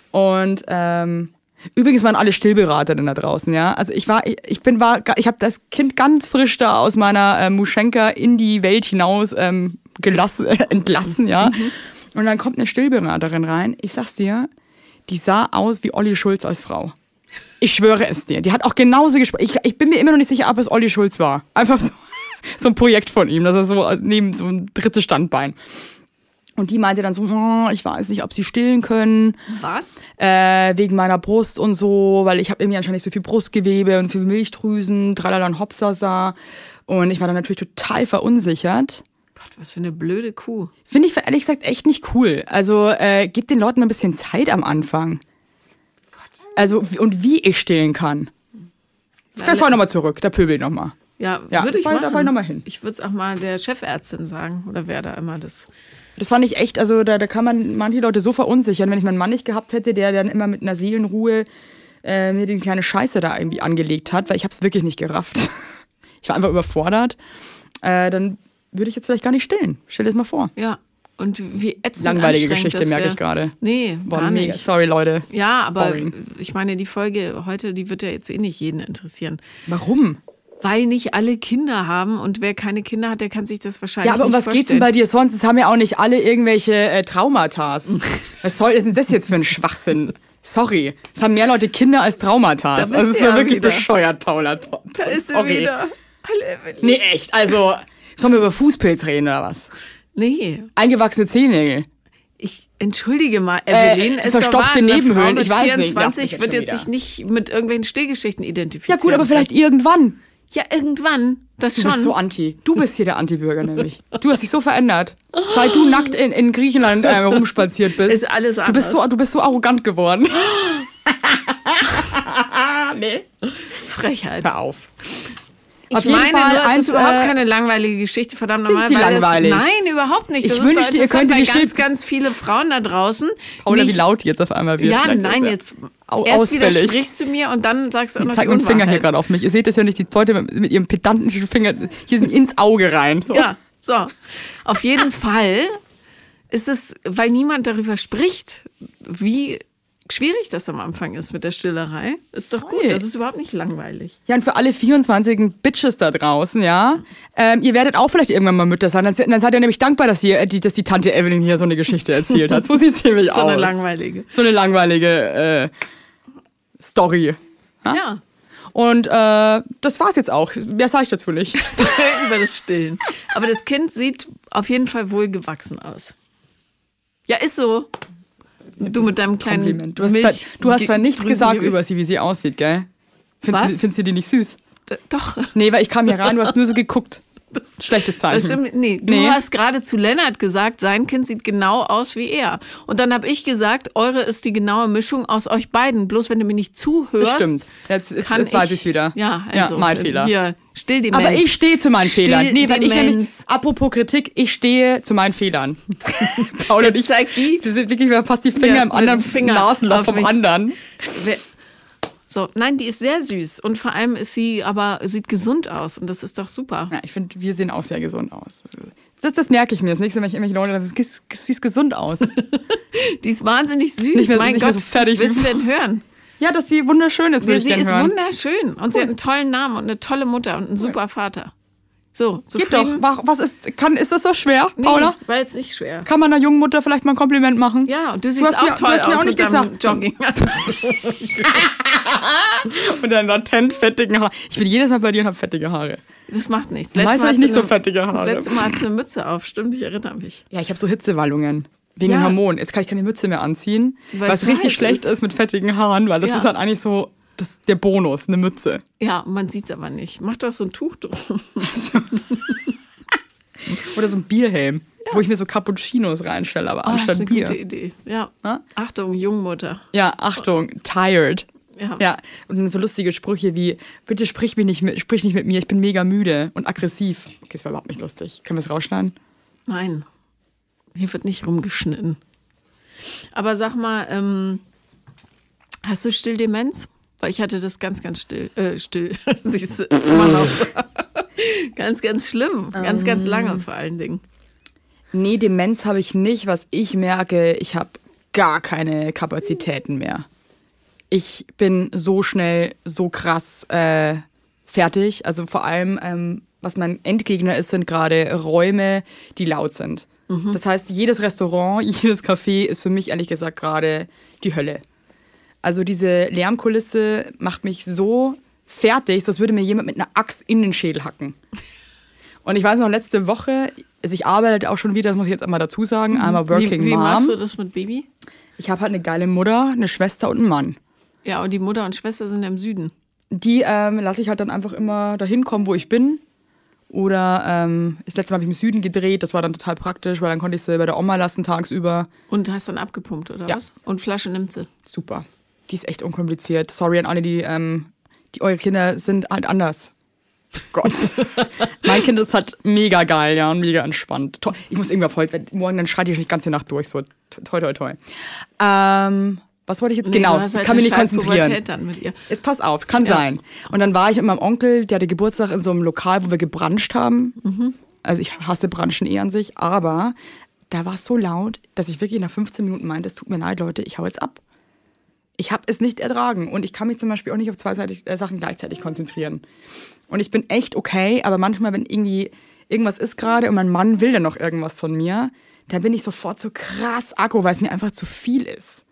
Und ähm, übrigens waren alle Stillberaterinnen da draußen, ja. Also ich war, ich, ich bin, war, ich habe das Kind ganz frisch da aus meiner äh, Muschenka in die Welt hinaus ähm, gelassen, äh, entlassen, ja. Und dann kommt eine Stillberaterin rein. Ich sag's dir, die sah aus wie Olli Schulz als Frau. Ich schwöre es dir. Die hat auch genauso gesprochen. Ich, ich bin mir immer noch nicht sicher, ob es Olli Schulz war. Einfach so, so ein Projekt von ihm. Das ist so neben so ein drittes Standbein. Und die meinte dann so, oh, ich weiß nicht, ob sie stillen können. Was? Äh, wegen meiner Brust und so, weil ich habe irgendwie anscheinend nicht so viel Brustgewebe und viel Milchdrüsen, tralala und hopsasa. Und ich war dann natürlich total verunsichert. Gott, was für eine blöde Kuh. Finde ich ehrlich gesagt echt nicht cool. Also äh, gebt den Leuten mal ein bisschen Zeit am Anfang. Gott. Also und wie ich stillen kann. Ich kann vorher nochmal zurück, da pöbel ich nochmal. Ja, Ja, würde ich da fahr- da machen. fahr ich noch mal hin. Ich würde es auch mal der Chefärztin sagen. Oder wer da immer das... Das fand ich echt, also da, da kann man manche Leute so verunsichern, wenn ich meinen Mann nicht gehabt hätte, der dann immer mit einer Seelenruhe äh, mir die kleine Scheiße da irgendwie angelegt hat, weil ich habe es wirklich nicht gerafft. Ich war einfach überfordert. Äh, dann würde ich jetzt vielleicht gar nicht stillen. Stell dir das mal vor. Ja. Und wie ätzend Langweilige anstrengend Geschichte, das merke wär. ich gerade. Nee, Boah, gar mega. nicht. Sorry, Leute. Ja, aber Boring. ich meine, die Folge heute, die wird ja jetzt eh nicht jeden interessieren. Warum? Weil nicht alle Kinder haben und wer keine Kinder hat, der kann sich das wahrscheinlich Ja, aber um nicht was vorstellen. geht's denn bei dir sonst? Es haben ja auch nicht alle irgendwelche äh, Traumatas. Was soll ist denn das jetzt für ein Schwachsinn? Sorry, es haben mehr Leute Kinder als Traumatas. Da bist Also das du ist ja ja wirklich wieder. bescheuert, Paula. Da ist sie Sorry. wieder. Hallo Evelyn. Nee, echt. Also, sollen wir über Fußpilz reden oder was? Nee, Eingewachsene Zehennägel. ich entschuldige mal, Evelyn. Äh, ist doch verstopfte wahr, eine Nebenhöhlen, Frau mit ich weiß nicht. vierundzwanzig Ja, wird jetzt jetzt schon sich nicht mit irgendwelchen Stillgeschichten identifizieren. Ja gut, aber vielleicht irgendwann. Ja, irgendwann. Das Du schon. bist so anti. Du bist hier der Antibürger nämlich. Du hast dich so verändert. Seit du nackt in, in Griechenland äh, rumspaziert bist. Ist alles Du bist so, anders. du bist so arrogant geworden. Nee. Frechheit. Hör auf. Ich Auf jeden meine Fall nur, es eins, ist überhaupt äh, keine langweilige Geschichte, verdammt natürlich ist nochmal. die weil langweilig. Das, nein, überhaupt nicht. Ich Das wünschte, ist so ihr interessant, könntet weil die ganz, Schild- ganz viele Frauen da draußen. Paula, wie nicht, laut jetzt auf einmal wird. Ja, Vielleicht nein, ist er jetzt au- erst ausfällig. widersprichst du mir und dann sagst du auch Ich noch zeig die mit dem Finger hier Unwahrheit. gerade auf mich. Ihr seht das ja nicht, die Leute mit, mit ihrem pedantischen Finger hier sind ins Auge rein. So. Ja, so. Auf jeden Fall ist es, weil niemand darüber spricht, wie schwierig das am Anfang ist mit der Stillerei. Ist doch gut, Voll. das ist überhaupt nicht langweilig. Ja, und für alle vierundzwanzigen Bitches da draußen, ja, ähm, ihr werdet auch vielleicht irgendwann mal Mütter sein. Dann, dann seid ihr nämlich dankbar, dass, ihr, die, dass die Tante Evelyn hier so eine Geschichte erzählt hat. So sieht es nämlich So aus. eine langweilige. So eine langweilige äh, Story. Ja, Und äh, das war's jetzt auch. Mehr sage ich dazu nicht. über das Stillen. Aber das Kind sieht auf jeden Fall wohlgewachsen aus. Ja, ist so. Du mit deinem kleinen Kompliment. Du hast, Milch- zwar, du hast zwar nichts Drüsen- gesagt über sie, wie sie aussieht, gell? Findest, Was? du- findest du die nicht süß? D- Doch. Nee, weil ich kam hier rein, du hast nur so geguckt. Das, Schlechtes Zeichen. das stimmt. Nee, du Nee. hast gerade zu Lennart gesagt, sein Kind sieht genau aus wie er. Und dann habe ich gesagt, eure ist die genaue Mischung aus euch beiden. Bloß wenn du mir nicht zuhörst. Das stimmt. Jetzt, jetzt, kann jetzt weiß ich ich wieder. Ja, also, ja, mein äh, Fehler. Hier, Stilldemenz. Aber ich stehe zu meinen Fehlern. Nee, weil ich nämlich, Stilldemenz. apropos Kritik, ich stehe zu meinen Fehlern. Paul und Jetzt ich, zeigt die. wir sind wirklich fast die Finger Ja, im mit anderen dem Finger Nasenloch auf vom mich. anderen. Wer- So, nein, die ist sehr süß und vor allem ist sie aber sieht gesund aus und das ist doch super. Ja, ich finde, wir sehen auch sehr gesund aus. Das, das merke ich mir. Das nächste Mal, wenn ich irgendwelche Leute sagen, du siehst gesund aus. Die ist wahnsinnig süß. Nicht mehr- mein nicht mehr Gott, so fertig was willst du wie- denn hören? Ja, dass sie wunderschön ist, will Ja, ich sie gerne ist hören. wunderschön und sie hat einen tollen Namen und eine tolle Mutter und einen super Vater. So, Gib doch. zufrieden? Wa- Was ist, kann, ist das so schwer, Nee, Paula? war jetzt nicht schwer. Kann man einer jungen Mutter vielleicht mal ein Kompliment machen? Ja, und du siehst hast auch mir- du toll hast mir aus auch mit nicht deinem gesagt. Jogging. Und deinen latent fettigen Haaren. Ich bin jedes Mal bei dir und habe fettige Haare. Das macht nichts. Manchmal Letztes Mal hab ich hat nicht sie so eine- fettige Haare. Letztes Mal hat sie eine Mütze auf, stimmt, ich erinnere mich. Ja, ich habe so Hitzewallungen. Wegen Ja. den Hormonen. Jetzt kann ich keine Mütze mehr anziehen. Weil Was es richtig heiß schlecht ist. ist mit fettigen Haaren, weil das Ja. ist halt eigentlich so das ist der Bonus, eine Mütze. Ja, man sieht es aber nicht. Mach doch so ein Tuch drum. Oder so ein Bierhelm, ja. wo ich mir so Cappuccinos reinstelle, aber oh, anstatt das ist eine Bier. Gute Idee. Ja. Na? Achtung, Jungmutter. Ja, Achtung, tired. Ja. ja. Und dann so lustige Sprüche wie, bitte sprich, mich nicht mit, sprich nicht mit mir, ich bin mega müde und aggressiv. Okay, das war überhaupt nicht lustig. Können wir es rausschneiden? Nein, hier wird nicht rumgeschnitten. Aber sag mal, ähm, hast du Stilldemenz? Weil ich hatte das ganz, ganz still. Äh, still. Siehst du, ist immer noch ganz, ganz schlimm. Ganz, ganz lange vor allen Dingen. Nee, Demenz habe ich nicht. Was ich merke, ich habe gar keine Kapazitäten mehr. Ich bin so schnell, so krass äh, fertig. Also vor allem, ähm, was mein Endgegner ist, sind gerade Räume, die laut sind. Mhm. Das heißt, jedes Restaurant, jedes Café ist für mich ehrlich gesagt gerade die Hölle. Also diese Lärmkulisse macht mich so fertig, so als würde mir jemand mit einer Axt in den Schädel hacken. Und ich weiß noch, letzte Woche, also ich arbeite auch schon wieder, das muss ich jetzt einmal dazu sagen, mhm. I'm a working wie, wie mom. Wie machst du das mit Baby? Ich habe halt eine geile Mutter, eine Schwester und einen Mann. Ja, und die Mutter und Schwester sind im Süden. Die ähm, lasse ich halt dann einfach immer dahin kommen, wo ich bin. Oder ähm, das letzte Mal habe ich im Süden gedreht, das war dann total praktisch, weil dann konnte ich sie bei der Oma lassen, tagsüber. Und hast dann abgepumpt, oder ja. was? Und Flasche nimmt sie? Super. Die ist echt unkompliziert. Sorry an alle, die, ähm, die eure Kinder sind halt anders. Gott. Mein Kind ist halt mega geil, ja, und mega entspannt. Ich muss irgendwie auf heute, morgen dann schreit ich die ganze Nacht durch, so toi, toi, toi. Ähm, was wollte ich jetzt? Nee, genau, du hast halt ich kann mich nicht scheiß konzentrieren. Pubertät dann mit ihr. Jetzt pass auf, kann ja. sein. Und dann war ich mit meinem Onkel, der hatte Geburtstag in so einem Lokal, wo wir gebranscht haben. Mhm. Also ich hasse Branchen eh an sich, aber da war es so laut, dass ich wirklich nach fünfzehn Minuten meinte, es tut mir leid, Leute, ich hau jetzt ab. Ich habe es nicht ertragen und ich kann mich zum Beispiel auch nicht auf zwei Sachen gleichzeitig konzentrieren. Und ich bin echt okay, aber manchmal, wenn irgendwie irgendwas ist gerade und mein Mann will dann noch irgendwas von mir, dann bin ich sofort so krass aggro, weil es mir einfach zu viel ist.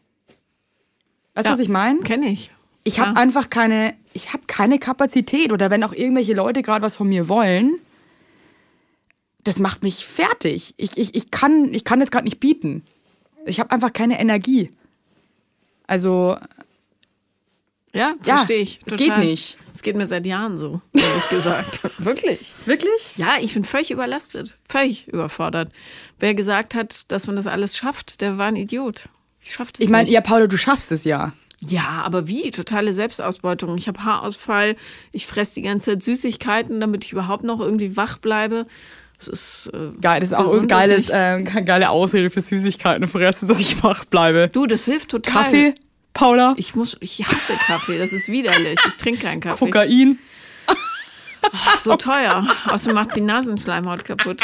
Weißt du, ja, was ich meine? Kenn ich. Ich habe ja. einfach keine, ich habe keine Kapazität. Oder wenn auch irgendwelche Leute gerade was von mir wollen, das macht mich fertig. Ich, ich, ich kann, ich kann das gerade nicht bieten. Ich habe einfach keine Energie. Also, ja, verstehe ich. Es geht nicht. Es geht mir seit Jahren so, ehrlich gesagt. Wirklich. Wirklich? Ja, ich bin völlig überlastet. Völlig überfordert. Wer gesagt hat, dass man das alles schafft, der war ein Idiot. Ich schaff das Ich meine, nicht. ja, Paula, du schaffst es ja. Ja, aber wie? Totale Selbstausbeutung. Ich habe Haarausfall, ich fresse die ganze Zeit Süßigkeiten, damit ich überhaupt noch irgendwie wach bleibe. Das ist äh, geil. Das ist auch ein geiles, äh, geile Ausrede für Süßigkeiten fressen, dass ich wach bleibe. Du, das hilft total. Kaffee, Paula? Ich muss, ich hasse Kaffee. Das ist widerlich. Ich trinke keinen Kaffee. Kokain. Ach, so teuer. Außerdem macht die Nasenschleimhaut kaputt.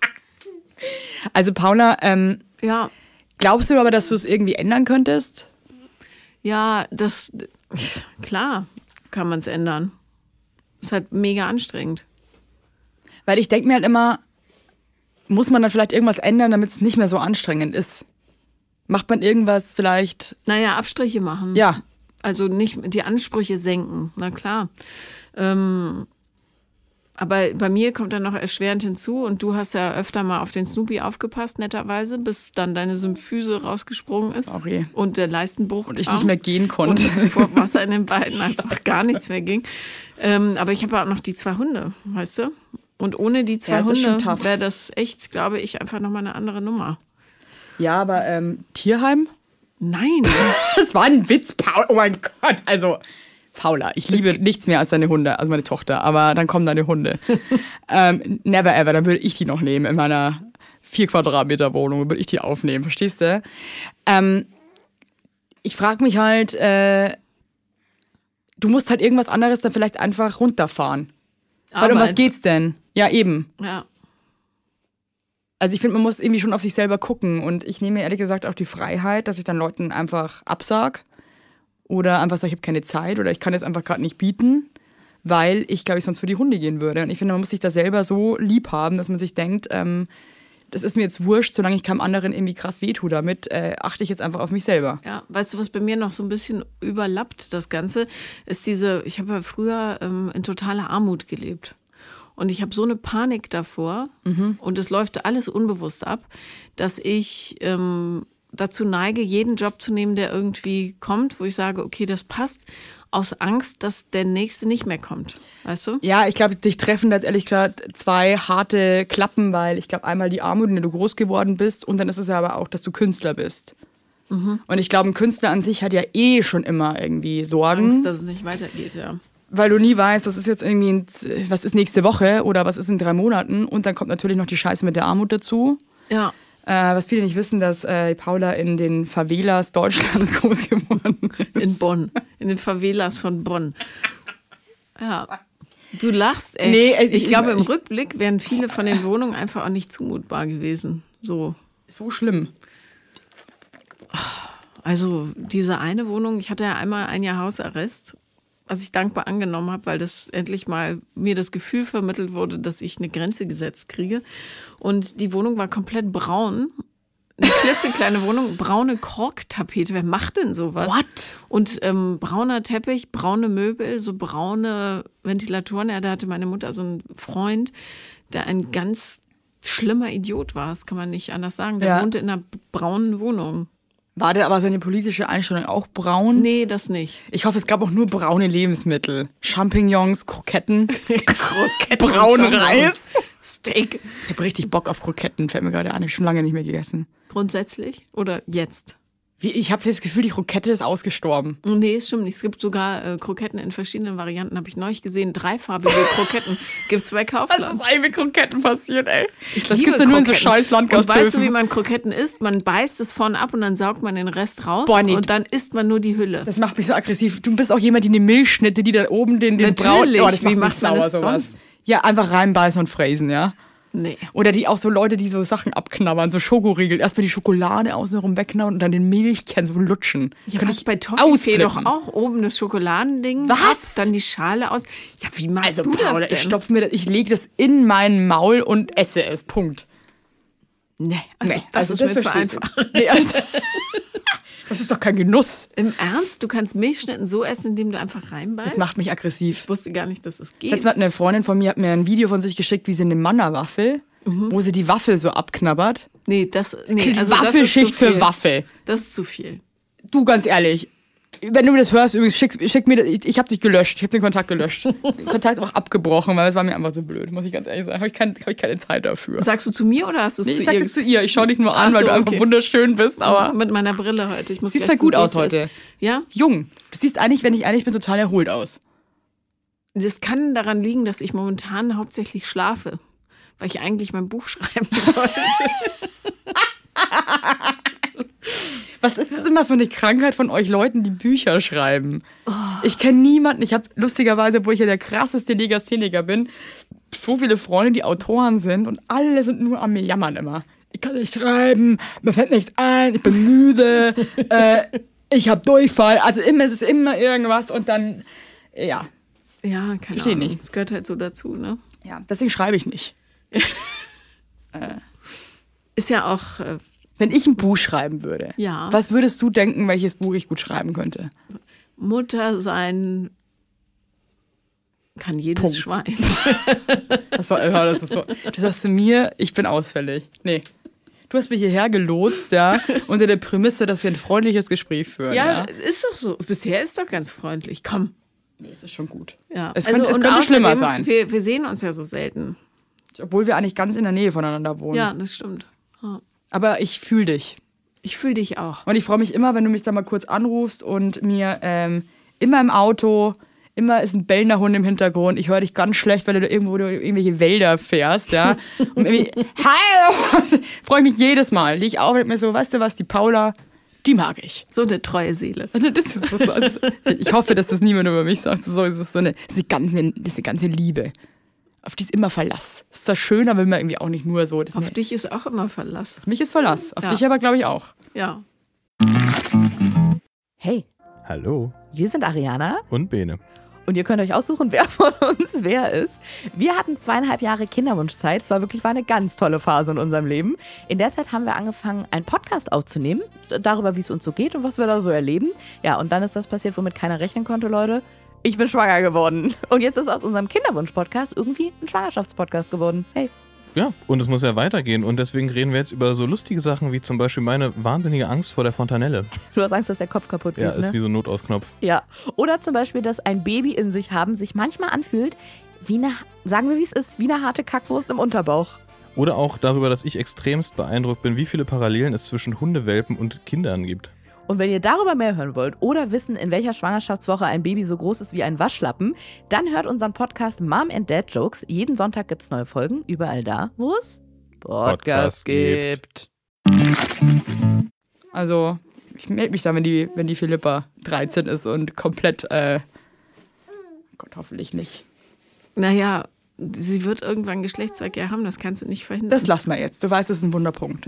Also Paula, ähm, ja. glaubst du aber, dass du es irgendwie ändern könntest? Ja, das, klar kann man es ändern. Ist halt mega anstrengend. Weil ich denke mir halt immer, muss man dann vielleicht irgendwas ändern, damit es nicht mehr so anstrengend ist? Macht man irgendwas vielleicht? Naja, Abstriche machen. Ja. Also nicht die Ansprüche senken, na klar. Ähm, aber bei mir kommt dann noch erschwerend hinzu und du hast ja öfter mal auf den Snoopy aufgepasst, netterweise, bis dann deine Symphyse rausgesprungen ist. Sorry. Und der Leistenbruch Und ich kam. nicht mehr gehen konnte. Und es vor Wasser in den Beinen einfach gar nichts mehr ging. Ähm, aber ich habe auch noch die zwei Hunde, weißt du? Und ohne die zwei Ja, das ist schon Hunde tough. wäre das echt, glaube ich, einfach nochmal eine andere Nummer. Ja, aber ähm, Tierheim? Nein. Das war ein Witz, Paula. Oh mein Gott. Also, Paula, ich liebe nichts mehr als deine Hunde, als meine Tochter. Aber dann kommen deine Hunde. ähm, never ever, dann würde ich die noch nehmen in meiner vier Quadratmeter Wohnung. Würde ich die aufnehmen, verstehst du? Ähm, ich frage mich halt, äh, du musst halt irgendwas anderes dann vielleicht einfach runterfahren. Weil Arbeit. um was geht's denn? Ja, eben. Ja. Also ich finde, man muss irgendwie schon auf sich selber gucken. Und ich nehme mir ehrlich gesagt auch die Freiheit, dass ich dann Leuten einfach absag. Oder einfach sage, ich habe keine Zeit oder ich kann es einfach gerade nicht bieten, weil ich, glaube ich, sonst für die Hunde gehen würde. Und ich finde, man muss sich da selber so lieb haben, dass man sich denkt, ähm, das ist mir jetzt wurscht, solange ich keinem anderen irgendwie krass wehtue. Damit äh, achte ich jetzt einfach auf mich selber. Ja, weißt du, was bei mir noch so ein bisschen überlappt, das Ganze, ist diese, ich habe ja früher ähm, in totaler Armut gelebt. Und ich habe so eine Panik davor, mhm. und es läuft alles unbewusst ab, dass ich ähm, dazu neige, jeden Job zu nehmen, der irgendwie kommt, wo ich sage, okay, das passt, aus Angst, dass der nächste nicht mehr kommt. Weißt du? Ja, ich glaube, dich treffen da jetzt ehrlich gesagt zwei harte Klappen, weil ich glaube, einmal die Armut, in der du groß geworden bist, und dann ist es ja aber auch, dass du Künstler bist. Mhm. Und ich glaube, ein Künstler an sich hat ja eh schon immer irgendwie Sorgen. Angst, dass es nicht weitergeht, ja. Weil du nie weißt, was ist jetzt irgendwie, in, was ist nächste Woche oder was ist in drei Monaten. Und dann kommt natürlich noch die Scheiße mit der Armut dazu. Ja. Äh, was viele nicht wissen, dass äh, Paula in den Favelas Deutschlands groß geworden ist. In Bonn. In den Favelas von Bonn. Ja. Du lachst, ey. Nee, ich, ich, ich glaube, ich, im Rückblick wären viele von den Wohnungen einfach auch nicht zumutbar gewesen. So. So schlimm. Also diese eine Wohnung, ich hatte ja einmal ein Jahr Hausarrest, was ich dankbar angenommen habe, weil das endlich mal mir das Gefühl vermittelt wurde, dass ich eine Grenze gesetzt kriege. Und die Wohnung war komplett braun. Eine klitzekleine Wohnung, braune Korktapete. Wer macht denn sowas? What? Und ähm, brauner Teppich, braune Möbel, so braune Ventilatoren. Ja, da hatte meine Mutter so einen Freund, der ein ganz schlimmer Idiot war. Das kann man nicht anders sagen. Der Ja. wohnte in einer braunen Wohnung. War der aber seine politische Einstellung auch braun? Nee, das nicht. Ich hoffe, es gab auch nur braune Lebensmittel. Champignons, Kroketten, Kroketten, braunen und Reis. Steak. Ich habe richtig Bock auf Kroketten, fällt mir gerade an. Ich habe schon lange nicht mehr gegessen. Grundsätzlich oder jetzt? Wie, ich habe das Gefühl, die Krokette ist ausgestorben. Nee, es stimmt nicht. Es gibt sogar äh, Kroketten in verschiedenen Varianten, habe ich neulich gesehen. Dreifarbige Kroketten gibt es bei Was Kaufland. ist eigentlich mit Kroketten passiert, ey? Ich das liebe gibt's ja nur in so Kroketten. scheiß Und Landgasthöfen. weißt du, wie man Kroketten isst? Man beißt es vorne ab und dann saugt man den Rest raus. Boah, nee. Und dann isst man nur die Hülle. Das macht mich so aggressiv. Du bist auch jemand, die eine Milchschnitte, die da oben den, den braun... Natürlich. Oh, das Wie macht mich macht man sauer, das sowas. sonst? Ja, einfach reinbeißen und fräsen, ja. Nee. Oder die auch so Leute, die so Sachen abknabbern, so Schokoriegel. Erstmal die Schokolade außenrum wegknabbern und dann den Milchkern so lutschen. Ja, Könnte was ich bei Toffifee doch ausflippen. auch oben das Schokoladending Was? ab, dann die Schale aus. Ja, wie machst Also du das Paula, denn? ich stopf mir das, ich lege das in meinen Maul und esse es. Punkt. Nee, also Nee, das also ist mir zu verstehe ich einfach. nicht. Nee, also, das ist doch kein Genuss. Im Ernst? Du kannst Milchschnitten so essen, indem du einfach reinbeißt? Das macht mich aggressiv. Ich wusste gar nicht, dass es geht. Letztes Mal hat eine Freundin von mir hat mir ein Video von sich geschickt, wie sie eine Manna-Waffel, Mhm. wo sie die Waffel so abknabbert. Nee, das, nee, Die also das ist Waffelschicht zu viel. für Waffel. Das ist zu viel. Du, ganz ehrlich, wenn du das hörst, übrigens, schick, schick mir das, ich, ich habe dich gelöscht, ich habe den Kontakt gelöscht. Den Kontakt auch abgebrochen, weil es war mir einfach so blöd, muss ich ganz ehrlich sagen. Habe ich, kein, hab ich keine Zeit dafür. Sagst du zu mir oder hast du es Nee, zu ich sag ihr? das zu ihr, ich schau dich nur an, Ach weil so, du einfach okay. wunderschön bist, aber Mit meiner Brille heute. Ich muss siehst gleich halt gut zum aus Sehtest. heute. Ja? Jung. Du siehst eigentlich, wenn ich ehrlich bin, total erholt aus. Das kann daran liegen, dass ich momentan hauptsächlich schlafe. Weil ich eigentlich mein Buch schreiben sollte. Was ist das immer für eine Krankheit von euch Leuten, die Bücher schreiben? Oh. Ich kenne niemanden, ich habe lustigerweise, wo ich ja der krasseste Legastheniker bin, so viele Freunde, die Autoren sind und alle sind nur am Jammern immer. Ich kann nicht schreiben, mir fällt nichts ein, ich bin müde, äh, ich habe Durchfall. Also immer, es ist immer irgendwas und dann, ja. Ja, keine Versteh Ahnung. nicht. Das gehört halt so dazu, ne? Ja, deswegen schreibe ich nicht. Ist ja auch... Äh, Wenn ich ein Buch schreiben würde, Ja. was würdest du denken, welches Buch ich gut schreiben könnte? Mutter sein kann jedes Punkt. Schwein. Das, war, ja, das ist so. Du sagst zu mir, ich bin ausfällig. Nee. Du hast mich hierher gelotst, ja, unter der Prämisse, dass wir ein freundliches Gespräch führen. Ja, Ja, ist doch so. Bisher ist doch ganz freundlich. Komm. Nee, es ist schon gut. Ja. Es könnte, es und könnte schlimmer außerdem, sein. Wir, wir sehen uns ja so selten. Obwohl wir eigentlich ganz in der Nähe voneinander wohnen. Ja, das stimmt. Ja. Aber ich fühle dich. Ich fühle dich auch. Und ich freue mich immer, wenn du mich da mal kurz anrufst und mir ähm, immer im Auto, immer ist ein bellender Hund im Hintergrund. Ich höre dich ganz schlecht, weil du da irgendwo durch irgendwelche Wälder fährst, ja. Und irgendwie, hallo! Freue ich mich jedes Mal. Liege ich auf und denk mir so, weißt du was, die Paula, die mag ich. So eine treue Seele. Also das ist so, also ich hoffe, dass das niemand über mich sagt. So, das ist so eine, das ist eine, ganze, das ist eine ganze Liebe. Auf die ist immer Verlass. Das ist zwar schön, aber immer irgendwie auch nicht nur so. Das Auf eine, dich ist auch immer Verlass. auf mich ist Verlass. Auf Ja. dich aber, glaube ich, auch. Ja. Hey, Hallo wir sind Ariana und Bene. und ihr könnt euch aussuchen, wer von uns wer ist. Wir hatten zweieinhalb Jahre Kinderwunschzeit. Es war wirklich war eine ganz tolle Phase in unserem Leben. In der Zeit haben wir angefangen, einen Podcast aufzunehmen, darüber, wie es uns so geht und was wir da so erleben. Ja, und dann ist das passiert, womit keiner rechnen konnte, Leute. Ich bin schwanger geworden. Und jetzt ist aus unserem Kinderwunsch-Podcast irgendwie ein Schwangerschaftspodcast geworden. Hey. Ja, und es muss ja weitergehen. Und deswegen reden wir jetzt über so lustige Sachen wie zum Beispiel meine wahnsinnige Angst vor der Fontanelle. Du hast Angst, dass der Kopf kaputt geht, Ja, ist ne? wie so ein Notausknopf. Ja. Oder zum Beispiel, dass ein Baby in sich haben sich manchmal anfühlt, wie eine, sagen wir wie es ist, wie eine harte Kackwurst im Unterbauch. Oder auch darüber, dass ich extremst beeindruckt bin, wie viele Parallelen es zwischen Hundewelpen und Kindern gibt. Und wenn ihr darüber mehr hören wollt oder wissen, in welcher Schwangerschaftswoche ein Baby so groß ist wie ein Waschlappen, dann hört unseren Podcast Mom and Dad Jokes. Jeden Sonntag gibt es neue Folgen, überall da, wo es Podcasts Podcast gibt. Also, ich melde mich da, wenn die, wenn die Philippa dreizehn ist und komplett, äh, Gott, hoffentlich nicht. Naja, sie wird irgendwann Geschlechtsverkehr haben, das kannst du nicht verhindern. Das lassen wir jetzt. Du weißt, das ist ein Wunderpunkt.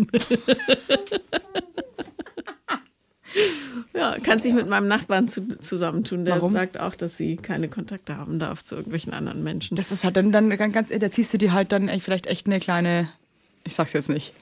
Ja, kannst dich mit meinem Nachbarn zu, zusammentun. Der Warum? sagt auch, dass sie keine Kontakte haben darf zu irgendwelchen anderen Menschen. Das ist halt dann, dann ganz, da ziehst du dir halt dann echt, vielleicht echt eine kleine, ich sag's jetzt nicht.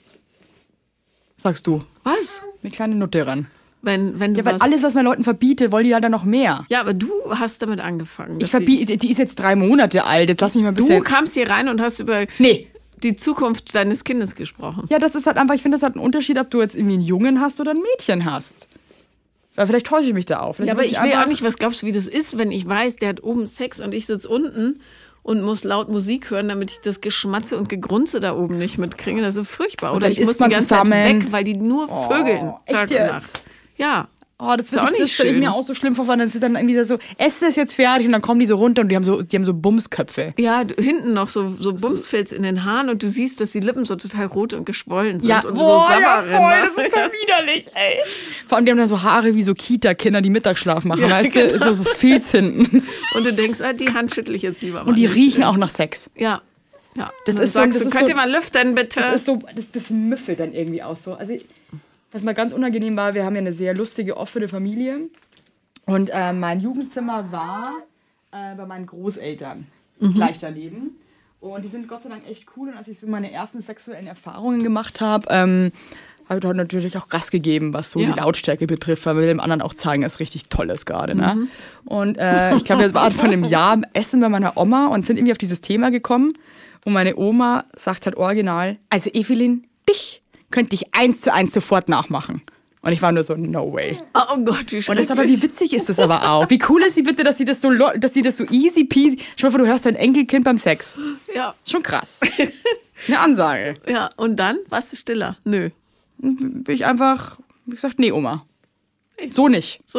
Sagst du, Was? eine kleine Nutte ran. Wenn, wenn du Ja, weil was alles, was man Leuten verbietet, wollen die halt dann noch mehr. ja, aber du hast damit angefangen. Ich dass sie- verbiete, die ist jetzt drei Monate alt, jetzt lass mich mal ein Du bisschen... kamst hier rein und hast über Nee. die Zukunft deines Kindes gesprochen. Ja, das ist halt einfach, ich finde, das hat einen Unterschied, ob du jetzt irgendwie einen Jungen hast oder ein Mädchen hast. Weil vielleicht täusche ich mich da auch. Vielleicht Ja, aber muss ich will einfach- auch nicht, was glaubst du, wie das ist, wenn ich weiß, der hat oben Sex und ich sitze unten und muss laut Musik hören, damit ich das Geschmatze und Gegrunze da oben nicht mitkriege. Das ist so furchtbar. Und Oder dann ich muss isst die man ganze zusammen. Zeit weg, weil die nur vögeln. echt Tag und jetzt? Nacht. Ja. Oh, das, Ist auch das, nicht das stelle ich schön. mir auch so schlimm vor, weil dann sind dann irgendwie so, esst es jetzt fertig und dann kommen die so runter und die haben so, die haben so Bumsköpfe. Ja, du- hinten noch so, so Bumsfilz in den Haaren und du siehst, dass die Lippen so total rot und geschwollen sind. und boah, so ja, voll, Sabberränder. das ist so widerlich, ey. Vor allem, die haben dann so Haare wie so Kita-Kinder, die Mittagsschlaf machen, Ja, weißt genau. du? So, so Filz hinten. Und du denkst, ah, die Hand schüttle ich jetzt lieber mal. Und die nicht. riechen auch nach Sex. Ja. Ja. Das Und dann ist so- sagst das du, ist könnt so- ihr mal lüften, bitte? Das ist so, das, das müffelt dann irgendwie auch so. Also, was mal ganz unangenehm war, wir haben ja eine sehr lustige, offene Familie. Und äh, mein Jugendzimmer war äh, bei meinen Großeltern gleich daneben. Und die sind Gott sei Dank echt cool. Und als ich so meine ersten sexuellen Erfahrungen gemacht habe, ähm, habe ich dort natürlich auch Gas gegeben, was so Ja. die Lautstärke betrifft, weil wir dem anderen auch zeigen, dass es richtig toll ist gerade. Ne? Und äh, ich glaube, wir waren von einem Jahr am Essen bei meiner Oma und sind irgendwie auf dieses Thema gekommen. Und meine Oma sagt halt original, also Evelyn, dich könnte ich eins zu eins sofort nachmachen. Und ich war nur so, no way. Oh Gott, wie schrecklich. Und das aber, wie witzig ist das aber auch? Wie cool ist sie bitte, dass sie das so, lo- dass sie das so easy peasy. Schau mal vor, du hörst dein Enkelkind beim Sex. Ja, Schon krass. Eine Ansage. ja. Und dann? Warst du stiller? Nö. Bin ich einfach, wie gesagt, nee, Oma. So nicht. So,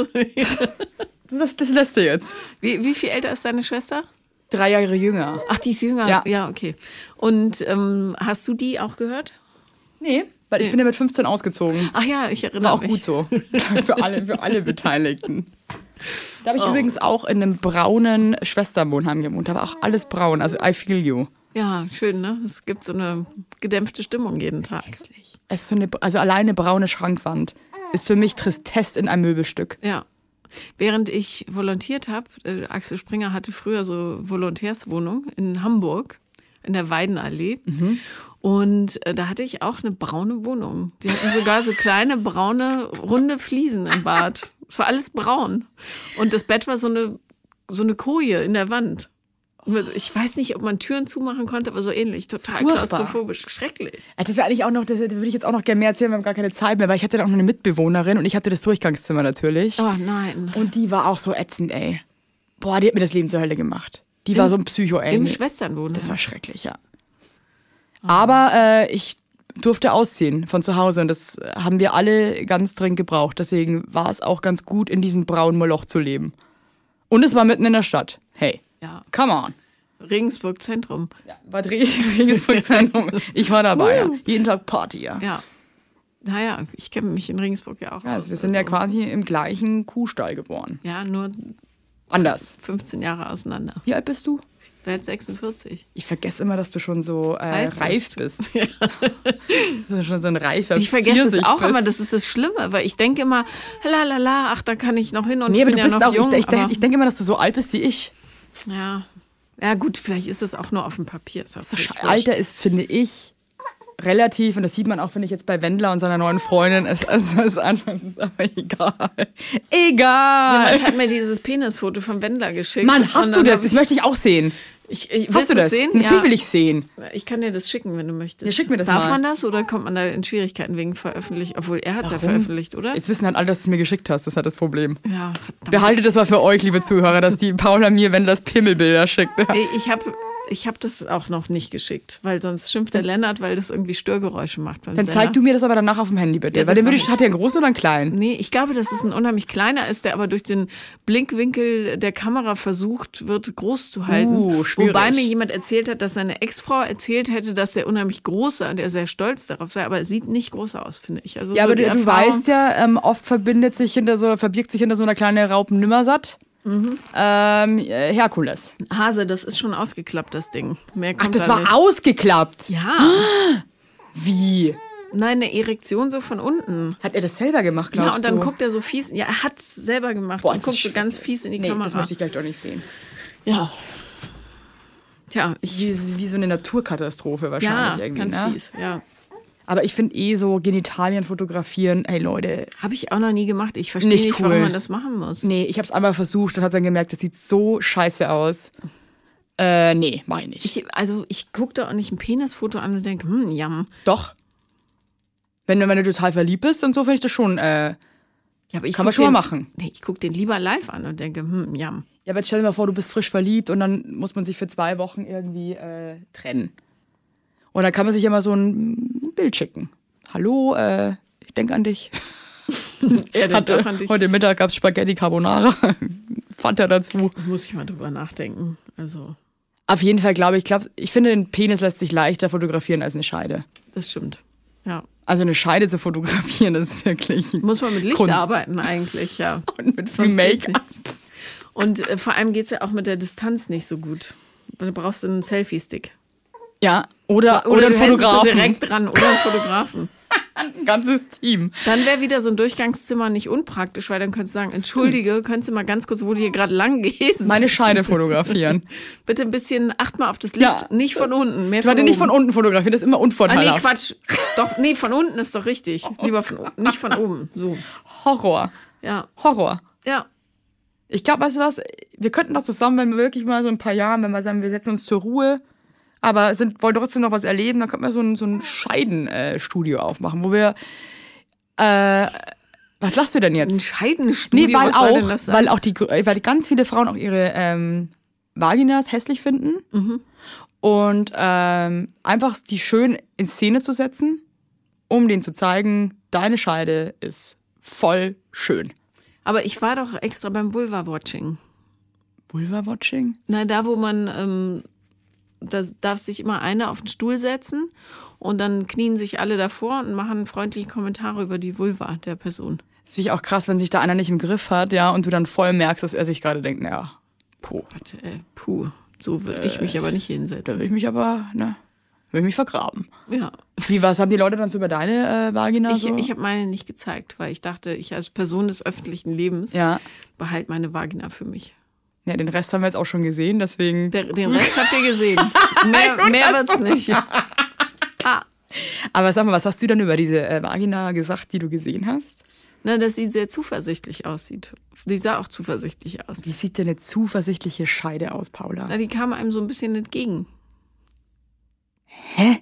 Das, das lässt du jetzt. wie, wie viel älter ist deine Schwester? Drei Jahre jünger. Ach, die ist jünger. Ja. Ja, okay. Und ähm, hast du die auch gehört? Nee, weil ich bin ja mit fünfzehn ausgezogen. Ach ja, ich erinnere War auch mich. gut so. für, alle, für alle Beteiligten. Da habe ich Oh. übrigens auch in einem braunen Schwesterwohnheim gewohnt. Da war auch alles braun. Also I feel you. Ja, schön, ne? Es gibt so eine gedämpfte Stimmung jeden Tag. Es ist so eine, also alleine eine braune Schrankwand ist für mich Tristesse in einem Möbelstück. Ja. Während ich volontiert habe, äh, Axel Springer hatte früher so Volontärswohnung in Hamburg, in der Weidenallee. Und äh, da hatte ich auch eine braune Wohnung. Die hatten sogar so kleine, braune, runde Fliesen im Bad. Es war alles braun. Und das Bett war so eine, so eine Koje in der Wand. Ich weiß nicht, ob man Türen zumachen konnte, aber so ähnlich. Total Furchtbar. klaustrophobisch. Schrecklich. Ja, das wäre eigentlich auch noch, das würde ich jetzt auch noch gerne mehr erzählen, wir haben gar keine Zeit mehr, weil ich hatte dann auch noch eine Mitbewohnerin und ich hatte das Durchgangszimmer natürlich. Oh nein. Und die war auch so ätzend, ey. Boah, die hat mir das Leben zur Hölle gemacht. Die war so ein Psycho, ey. Im Schwesternwohnheim. Das war schrecklich, ja. Aber äh, ich durfte ausziehen von zu Hause und das haben wir alle ganz dringend gebraucht. Deswegen war es auch ganz gut, in diesem braunen Moloch zu leben. Und es war mitten in der Stadt. Hey, Ja. come on. Regensburg Zentrum. Ja, Bad Regensburg Zentrum. Ich war dabei, ja. Jeden Tag Party, ja. Ja. Naja, ich kenne mich in Regensburg ja auch Ja, aus. also wir sind ja quasi im gleichen Kuhstall geboren. Ja, nur Anders. fünfzehn Jahre auseinander. Wie alt bist du? Ich werde jetzt sechsundvierzig. Ich vergesse immer, dass du schon so äh, Alt reif bist. Dass du schon so ein reifer Ich vergesse es Pfirsich auch bist. immer, das ist das Schlimme, weil ich denke immer, lalala, ach, da kann ich noch hin und Nee, ich aber bin du ja bist noch auch, jung. ich, ich, aber, denk- ich denke immer, dass du so alt bist wie ich. ja. ja, gut, vielleicht ist es auch nur auf dem Papier. Ist das völlig wurscht. Alter ist, finde ich, relativ, und das sieht man auch, finde ich, jetzt bei Wendler und seiner neuen Freundin, es, es ist einfach, es ist aber egal. Egal! Jemand hat mir dieses Penisfoto von Wendler geschickt. Mann, Und hast du dann das? hab Das Ich, möchte ich auch sehen. Ich, ich, Hast du das? Sehen? Natürlich Ja. will ich sehen. Ich kann dir das schicken, wenn du möchtest. Ja, schick mir das Darf mal. man das oder kommt man da in Schwierigkeiten wegen veröffentlicht? Obwohl er hat es ja Warum? veröffentlicht, oder? Jetzt wissen halt alle, dass du es mir geschickt hast. Das ist halt das Problem. Ja, verdammt. Behaltet das mal für euch, liebe Zuhörer, dass die Paula mir, wenn das Pimmelbilder schickt. Ey, ich habe ich hab das auch noch nicht geschickt, weil sonst schimpft der Lennart, weil das irgendwie Störgeräusche macht beim Dann Sender. zeig du mir das aber danach auf dem Handy bitte. Ja, Weil das den würde mach ich, ich. hat der einen großen oder einen kleinen? Nee, ich glaube, dass es ein unheimlich kleiner ist, der aber durch den Blinkwinkel der Kamera versucht wird, groß zu halten. Uh, schwierig. Wobei mir jemand erzählt hat, dass seine Ex-Frau erzählt hätte, dass er unheimlich groß sei und er sehr stolz darauf sei, aber er sieht nicht groß aus, finde ich. Also Ja, so aber die du, du Erfahrung- weißt ja, ähm, oft verbindet sich hinter so, verbirgt sich hinter so einer kleinen Raupen Nimmersatt. Mhm. Ähm, äh, Herkules. Hase, das ist schon ausgeklappt, das Ding. Mehr Ach, kommt das da war nicht. ausgeklappt. Ja. Wie? Nein, eine Erektion so von unten. Hat er das selber gemacht, glaubst Ja, und dann du? guckt er so fies. Ja, er hat es selber gemacht Boah, und ist guckt das so ganz schrecklich. fies in die Nee, Kamera. das möchte ich gleich doch nicht sehen. Ja. Tja, ich. Wie, wie so eine Naturkatastrophe wahrscheinlich Ja, irgendwie. ganz ne? fies. Ja. Aber ich finde eh so Genitalien fotografieren, ey Leute. Habe ich auch noch nie gemacht. Ich verstehe Nicht nicht, cool. warum man das machen muss. Nee, ich hab's einmal versucht und hab dann gemerkt, das sieht so scheiße aus. Äh, nee, mach ich nicht. Ich, also ich gucke da auch nicht ein Penisfoto an und denke, hm, jam. Doch. Wenn du, wenn du total verliebt bist und so, finde ich das schon, äh, Ja, aber ich Kann man guck schon den, mal machen. Nee, ich gucke den lieber live an und denke, hm, jam. ja, aber jetzt stell dir mal vor, du bist frisch verliebt und dann muss man sich für zwei Wochen irgendwie äh, trennen. Und dann kann man sich immer so ein Bild schicken. Hallo, äh, ich denke an dich. Er denkt Hatte, auch an dich. heute Mittag gab's Spaghetti Carbonara. Fanta dazu. Muss ich mal drüber nachdenken. Also, Auf jeden Fall glaube ich, glaub, ich finde, den Penis lässt sich leichter fotografieren als eine Scheide. das stimmt. Ja. Also eine Scheide zu fotografieren, das ist wirklich Muss man mit Licht Kunst. arbeiten eigentlich, ja. Und mit viel Sonst geht's Make-up. nicht. Und äh, vor allem geht es ja auch mit der Distanz nicht so gut. Weil du brauchst einen Selfie-Stick. Ja, oder, Oder, oder, du einen hältst so Fotografen. direkt dran oder einen Fotografen. Ein ganzes Team. Dann wäre wieder so ein Durchgangszimmer nicht unpraktisch, weil dann könntest du sagen, entschuldige, könntest du mal ganz kurz, wo du hier gerade lang gehst, Meine Scheide fotografieren. bitte ein bisschen, acht mal auf das Licht, Ja, nicht von unten, mehr Ich von wollte oben. nicht von unten fotografieren, das ist immer Ah, nee, unvorteilhaft. Quatsch. Doch, nee, von unten ist doch richtig. Lieber von unten, nicht von oben. So, Horror. ja, Horror. ja. Ich glaube, weißt du was, wir könnten doch zusammen, wenn wir wirklich mal so ein paar Jahre, wenn wir sagen, wir setzen uns zur Ruhe, aber sind, wollen trotzdem noch was erleben, dann könnten wir so ein, so ein Scheidenstudio aufmachen, wo wir, äh, was lachst du denn jetzt? Ein Scheidenstudio, Nee, weil was soll denn auch, das sein? weil auch die, weil ganz viele Frauen auch ihre ähm, Vaginas hässlich finden Mhm. und ähm, einfach die schön in Szene zu setzen, um denen zu zeigen, deine Scheide ist voll schön. Aber ich war doch extra beim Vulva-Watching. Vulva-Watching? Na, da, wo man, ähm, da darf sich immer einer auf den Stuhl setzen und dann knien sich alle davor und machen freundliche Kommentare über die Vulva der Person. Das finde ich auch krass, wenn sich da einer nicht im Griff hat, ja, und du dann voll merkst, dass er sich gerade denkt, naja, puh, Gott, äh, puh, so würde ich mich aber nicht da hinsetzen. will ich mich aber, ne, will ich mich vergraben. Ja. Wie, was haben die Leute dann so über deine äh, Vagina Ich, so? ich habe meine nicht gezeigt, weil ich dachte, ich als Person des öffentlichen Lebens ja. behalte meine Vagina für mich. ja, den Rest haben wir jetzt auch schon gesehen, deswegen. Der, den Rest habt ihr gesehen. Mehr, mehr wird's nicht. Ah, Aber sag mal, was hast du dann über diese äh, Vagina gesagt, die du gesehen hast? na, dass sie sehr zuversichtlich aussieht. Die sah auch zuversichtlich aus. Wie sieht denn eine zuversichtliche Scheide aus, Paula? Na, die kam einem so ein bisschen entgegen. Hä?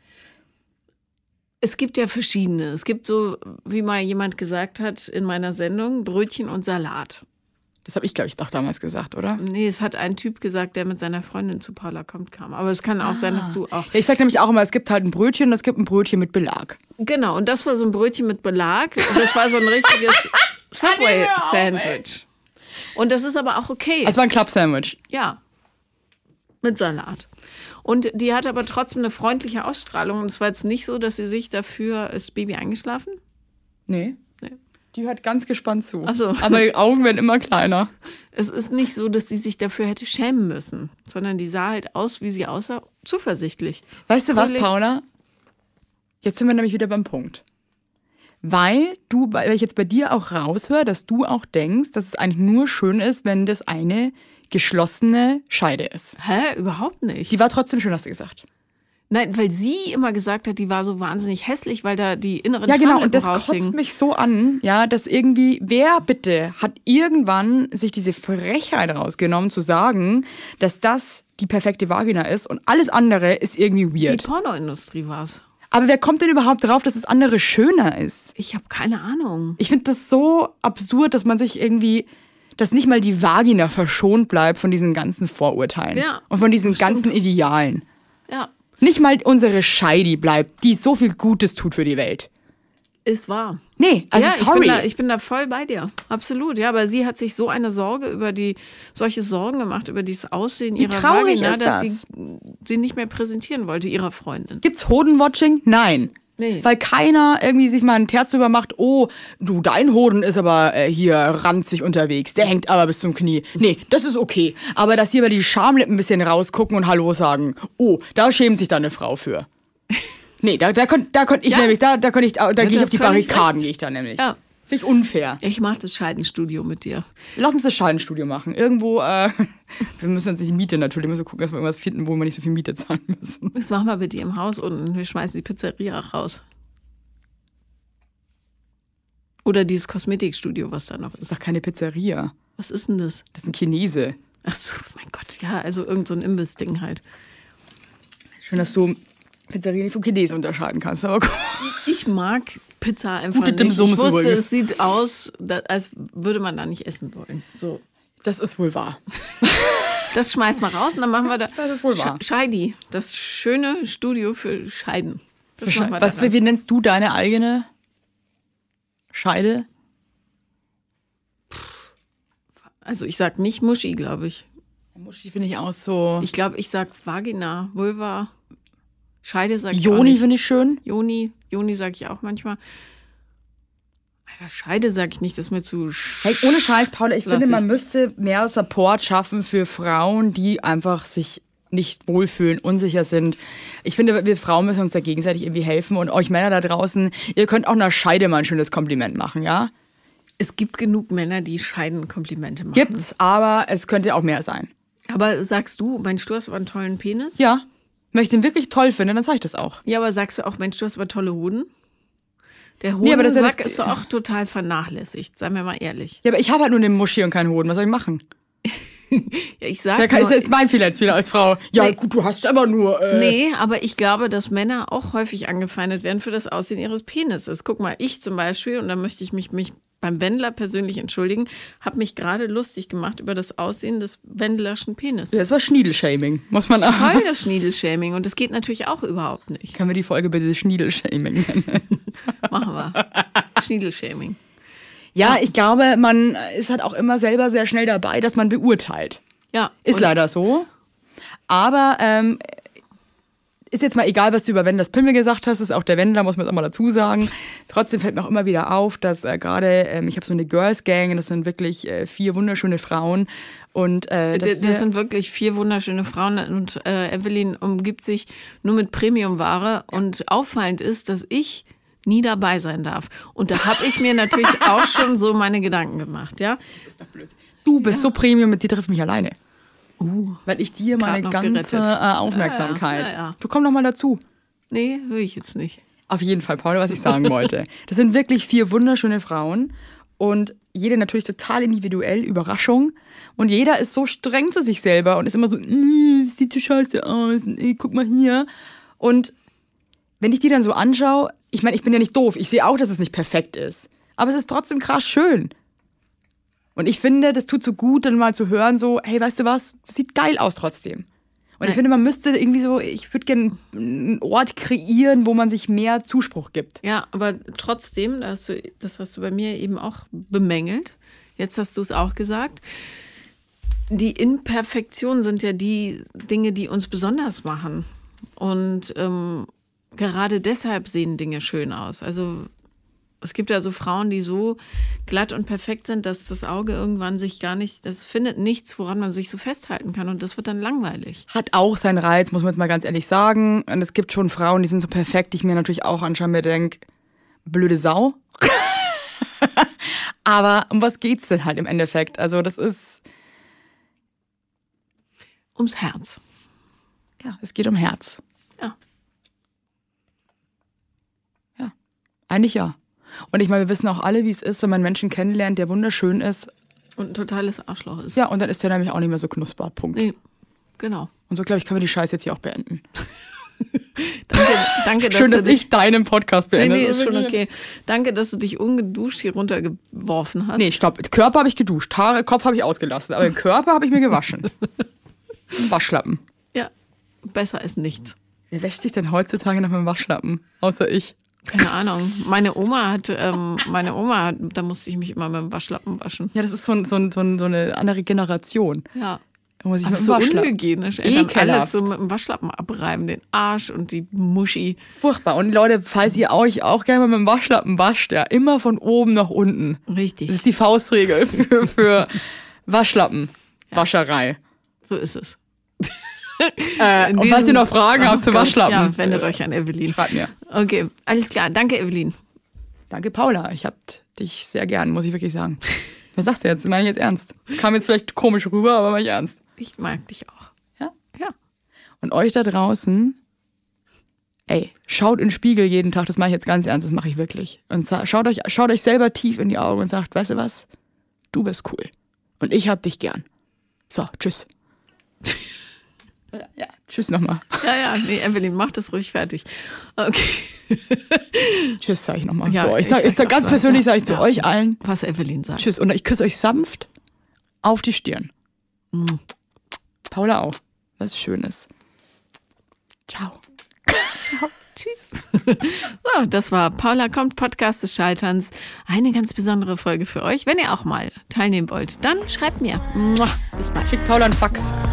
Es gibt ja verschiedene. Es gibt so, wie mal jemand gesagt hat in meiner Sendung, Brötchen und Salat. Das habe ich, glaube ich, doch damals gesagt, oder? Nee, es hat ein Typ gesagt, der mit seiner Freundin zu Paula kommt, kam. Aber es kann auch sein, dass du auch... Ja, ich sage nämlich auch immer, es gibt halt ein Brötchen und es gibt ein Brötchen mit Belag. Genau, und das war so ein Brötchen mit Belag. Und das war so ein richtiges Subway-Sandwich. Und das ist aber auch okay. Es war ein Club-Sandwich. Ja. Mit Salat. Und die hat aber trotzdem eine freundliche Ausstrahlung. Und es war jetzt nicht so, dass sie sich dafür... Ist Baby eingeschlafen? Nee. Nee. Die hört ganz gespannt zu. Ach so. Aber die Augen werden immer kleiner. Es ist nicht so, dass sie sich dafür hätte schämen müssen, sondern die sah halt aus, wie sie aussah, zuversichtlich. Weißt du was, Fröhlich. Paula? Jetzt sind wir nämlich wieder beim Punkt. Weil du, weil ich jetzt bei dir auch raushöre, dass du auch denkst, dass es eigentlich nur schön ist, wenn das eine geschlossene Scheide ist. Hä? Überhaupt nicht. Die war trotzdem schön, hast du gesagt. Nein, weil sie immer gesagt hat, die war so wahnsinnig hässlich, weil da die inneren Ja, genau, und Schamlippen das raushingen. kotzt mich so an, ja, dass irgendwie, wer bitte hat irgendwann sich diese Frechheit rausgenommen, zu sagen, dass das die perfekte Vagina ist und alles andere ist irgendwie Die weird. Pornoindustrie war's. Aber wer kommt denn überhaupt drauf, dass das andere schöner ist? Ich habe keine Ahnung. Ich finde das so absurd, dass man sich irgendwie, dass nicht mal die Vagina verschont bleibt von diesen ganzen Vorurteilen Ja, und von diesen ganzen Idealen. Ja, Nicht mal unsere Scheidi bleibt, die so viel Gutes tut für die Welt. ist wahr. Nee, also ja, ich sorry. bin, da, ich bin da voll bei dir. Absolut. Ja, aber sie hat sich so eine Sorge über die, solche Sorgen gemacht über dieses Aussehen Wie ihrer traurig Vagina, ist dass das? sie sie nicht mehr präsentieren wollte, ihrer Freundin. Gibt's Hodenwatching? Nein. Nee. Weil keiner irgendwie sich mal ein Terz drüber macht, oh, du, dein Hoden ist aber äh, hier ranzig unterwegs, der hängt aber bis zum Knie. Nee, das ist okay. Aber dass hier mal die Schamlippen ein bisschen rausgucken und Hallo sagen, oh, da schämt sich da eine Frau für. Nee, da, da konnte da konnt ich Ja. nämlich, da, da konnte ich, da, da Ja, gehe ich du auf die hast völlig Barrikaden, recht. gehe ich da nämlich. Ja. Finde ich unfair. Ich mache das Scheidenstudio mit dir. Lass uns das Scheidenstudio machen. Irgendwo, äh, wir müssen uns nicht Miete natürlich, wir müssen gucken, dass wir irgendwas finden, wo wir nicht so viel Miete zahlen müssen. Das machen wir bei dir im Haus und wir schmeißen die Pizzeria raus. Oder dieses Kosmetikstudio, was da noch Das ist ist. doch keine Pizzeria. Was ist denn das? Das ist ein Chinese. Ach so, mein Gott, ja, also irgend so ein Imbiss-Ding halt. Schön, dass du Pizzeria nicht vom Chinesen unterscheiden kannst, aber cool. Ich mag Pizza einfach Gute nicht. Dim Ich Sums wusste, übrigens. es sieht aus, da- als würde man da nicht essen wollen. So, Das ist wohl wahr. das schmeißen wir raus und dann machen wir da Das ist wohl wahr. Sch- Scheidi, das schöne Studio für Scheiden. Das machen wir Was, da rein. wie nennst du deine eigene Scheide? Also ich sag nicht Muschi, glaube ich. Muschi finde ich auch so. Ich glaube, ich sag Vagina, Vulva, Scheide sag ich auch Joni nicht. finde ich schön. Joni, Joni sag ich auch manchmal. Aber Scheide sag ich nicht, das ist mir zu Hey, ohne Scheiß, Paula, ich Lass finde, man ich. müsste mehr Support schaffen für Frauen, die einfach sich nicht wohlfühlen, unsicher sind. Ich finde, wir Frauen müssen uns da gegenseitig irgendwie helfen und euch Männer da draußen, ihr könnt auch einer Scheide mal ein schönes Kompliment machen, ja? Es gibt genug Männer, die Scheiden Komplimente machen. Gibt's, aber es könnte auch mehr sein. Aber sagst du, Mensch, du hast aber einen tollen Penis? Ja, wenn ich den wirklich toll finde, dann sage ich das auch. Ja, aber sagst du auch, Mensch, du hast aber tolle Hoden? Der Hodensack Nee, aber das ist ja das- ist doch auch total vernachlässigt, seien wir mal ehrlich. Ja, aber ich habe halt nur eine Muschi und keinen Hoden, was soll ich machen? Ja, ich sag Da kann, ist nur, jetzt mein Fehler jetzt wieder als Frau. Ja, Nee. gut, du hast aber nur. Äh, Nee, aber ich glaube, dass Männer auch häufig angefeindet werden für das Aussehen ihres Penises. Guck mal, ich zum Beispiel, und da möchte ich mich, mich beim Wendler persönlich entschuldigen, habe mich gerade lustig gemacht über das Aussehen des Wendlerschen Penises. Das war Schniedelshaming, muss man auch. Voll das Schniedelshaming und das geht natürlich auch überhaupt nicht. Können wir die Folge bitte Schniedelshaming nennen? Machen wir. Schniedelshaming. Ja, ich glaube, man ist halt auch immer selber sehr schnell dabei, dass man beurteilt. Ja. Ist und leider so. Aber ähm, ist jetzt mal egal, was du über Wendlers Pimmel gesagt hast, ist auch der Wendler, muss man jetzt auch mal dazu sagen. Trotzdem fällt mir auch immer wieder auf, dass äh, gerade, ähm, ich habe so eine Girls Gang, und das sind wirklich äh, vier wunderschöne Frauen. Und äh, dass Das, wir- das sind wirklich vier wunderschöne Frauen und äh, Evelyn umgibt sich nur mit Premiumware und auffallend ist, dass ich nie dabei sein darf. Und da habe ich mir natürlich auch schon so meine Gedanken gemacht, ja. Das ist doch blöd. Du bist so Premium, mit dir trifft mich alleine. Uh, Weil ich dir meine noch ganze gerettet. äh, Aufmerksamkeit. Ja, ja, ja. Du komm noch mal dazu. nee, will ich jetzt nicht. Auf jeden Fall, Paula, was ich sagen wollte. Das sind wirklich vier wunderschöne Frauen und jede natürlich total individuell, Überraschung. Und jeder ist so streng zu sich selber und ist immer so, "Nee, sieht so scheiße aus, nee, guck mal hier." Und wenn ich die dann so anschaue, ich meine, ich bin ja nicht doof, ich sehe auch, dass es nicht perfekt ist. Aber es ist trotzdem krass schön. Und ich finde, das tut so gut, dann mal zu hören, so, hey, weißt du was, das sieht geil aus trotzdem. Und ich finde, man müsste irgendwie so, ich würde gerne einen Ort kreieren, wo man sich mehr Zuspruch gibt. Ja, aber trotzdem, das hast, du, das hast du bei mir eben auch bemängelt. Jetzt hast du es auch gesagt. Die Imperfektionen sind ja die Dinge, die uns besonders machen. Und ähm, gerade deshalb sehen Dinge schön aus. Also es gibt ja so Frauen, die so glatt und perfekt sind, dass das Auge irgendwann sich gar nicht, das findet nichts, woran man sich so festhalten kann. Und das wird dann langweilig. Hat auch seinen Reiz, muss man jetzt mal ganz ehrlich sagen. Und es gibt schon Frauen, die sind so perfekt, die ich mir natürlich auch anschaue und mir denke, blöde Sau. Aber um was geht's denn halt im Endeffekt? Also das ist, Ums Herz. ja, es geht um Herz. Ja. Eigentlich ja. Und ich meine, wir wissen auch alle, wie es ist, wenn man einen Menschen kennenlernt, der wunderschön ist. Und ein totales Arschloch ist. Ja, und dann ist der nämlich auch nicht mehr so knusper. Punkt. Nee, genau. Und so, glaube ich, können wir die Scheiße jetzt hier auch beenden. Danke, danke dass Schön, du dass dich, ich deinen Podcast beende. Nee, nee, ist schon okay. Danke, dass du dich ungeduscht hier runtergeworfen hast. Nee, stopp. Körper habe ich geduscht. Haare, Kopf habe ich ausgelassen. Aber den Körper habe ich mir gewaschen. Waschlappen. Ja, besser als nichts. Wer wäscht sich denn heutzutage noch mit dem Waschlappen? Außer ich. Keine Ahnung. Meine Oma hat, ähm, meine Oma, hat, da musste ich mich immer mit dem Waschlappen waschen. Ja, das ist so, ein, so, ein, so, ein, so eine andere Generation. Ja. Da muss ich Aber mit dem so Waschlappen. unhygienisch. Ey, dann alles Ekelhaft. so mit dem Waschlappen abreiben, den Arsch und die Muschi. Furchtbar. Und Leute, falls ihr euch auch gerne mal mit dem Waschlappen wascht, ja, immer von oben nach unten. Richtig. Das ist die Faustregel für, für Waschlappen. Ja. Wascherei. So ist es. Äh, In und falls diesem- ihr noch Fragen Oh habt zu Gott, Waschlappen, Ja, wendet euch an Evelyn. schreibt mir. Okay, alles klar. Danke, Evelyn. Danke, Paula. Ich hab dich sehr gern, muss ich wirklich sagen. Was sagst du jetzt? Meine ich jetzt ernst. Kam jetzt vielleicht komisch rüber, aber meine ich ernst. Ich mag dich auch. Ja? Ja. Und euch da draußen, ey, schaut in den Spiegel jeden Tag, das mache ich jetzt ganz ernst, das mache ich wirklich. Und sa- schaut euch, schaut euch selber tief in die Augen und sagt, weißt du was? Du bist cool. Und ich hab dich gern. So, tschüss. ja, ja, tschüss nochmal. Ja, ja, nee, Evelyn, mach das ruhig fertig. Okay. Tschüss, sag ich nochmal Ja, zu euch. ich Ich sag, ich sag sag auch ganz so, persönlich, ja, sage ich zu ja. euch allen, Was Evelyn sagt. tschüss. Und ich küsse euch sanft auf die Stirn. Paula auch. Was Schönes. Ciao. Ciao. Tschüss. So, das war Paula kommt, Podcast des Scheiterns. Eine ganz besondere Folge für euch. Wenn ihr auch mal teilnehmen wollt, dann schreibt mir. Mua. Bis bald. Schickt Paula einen Fax.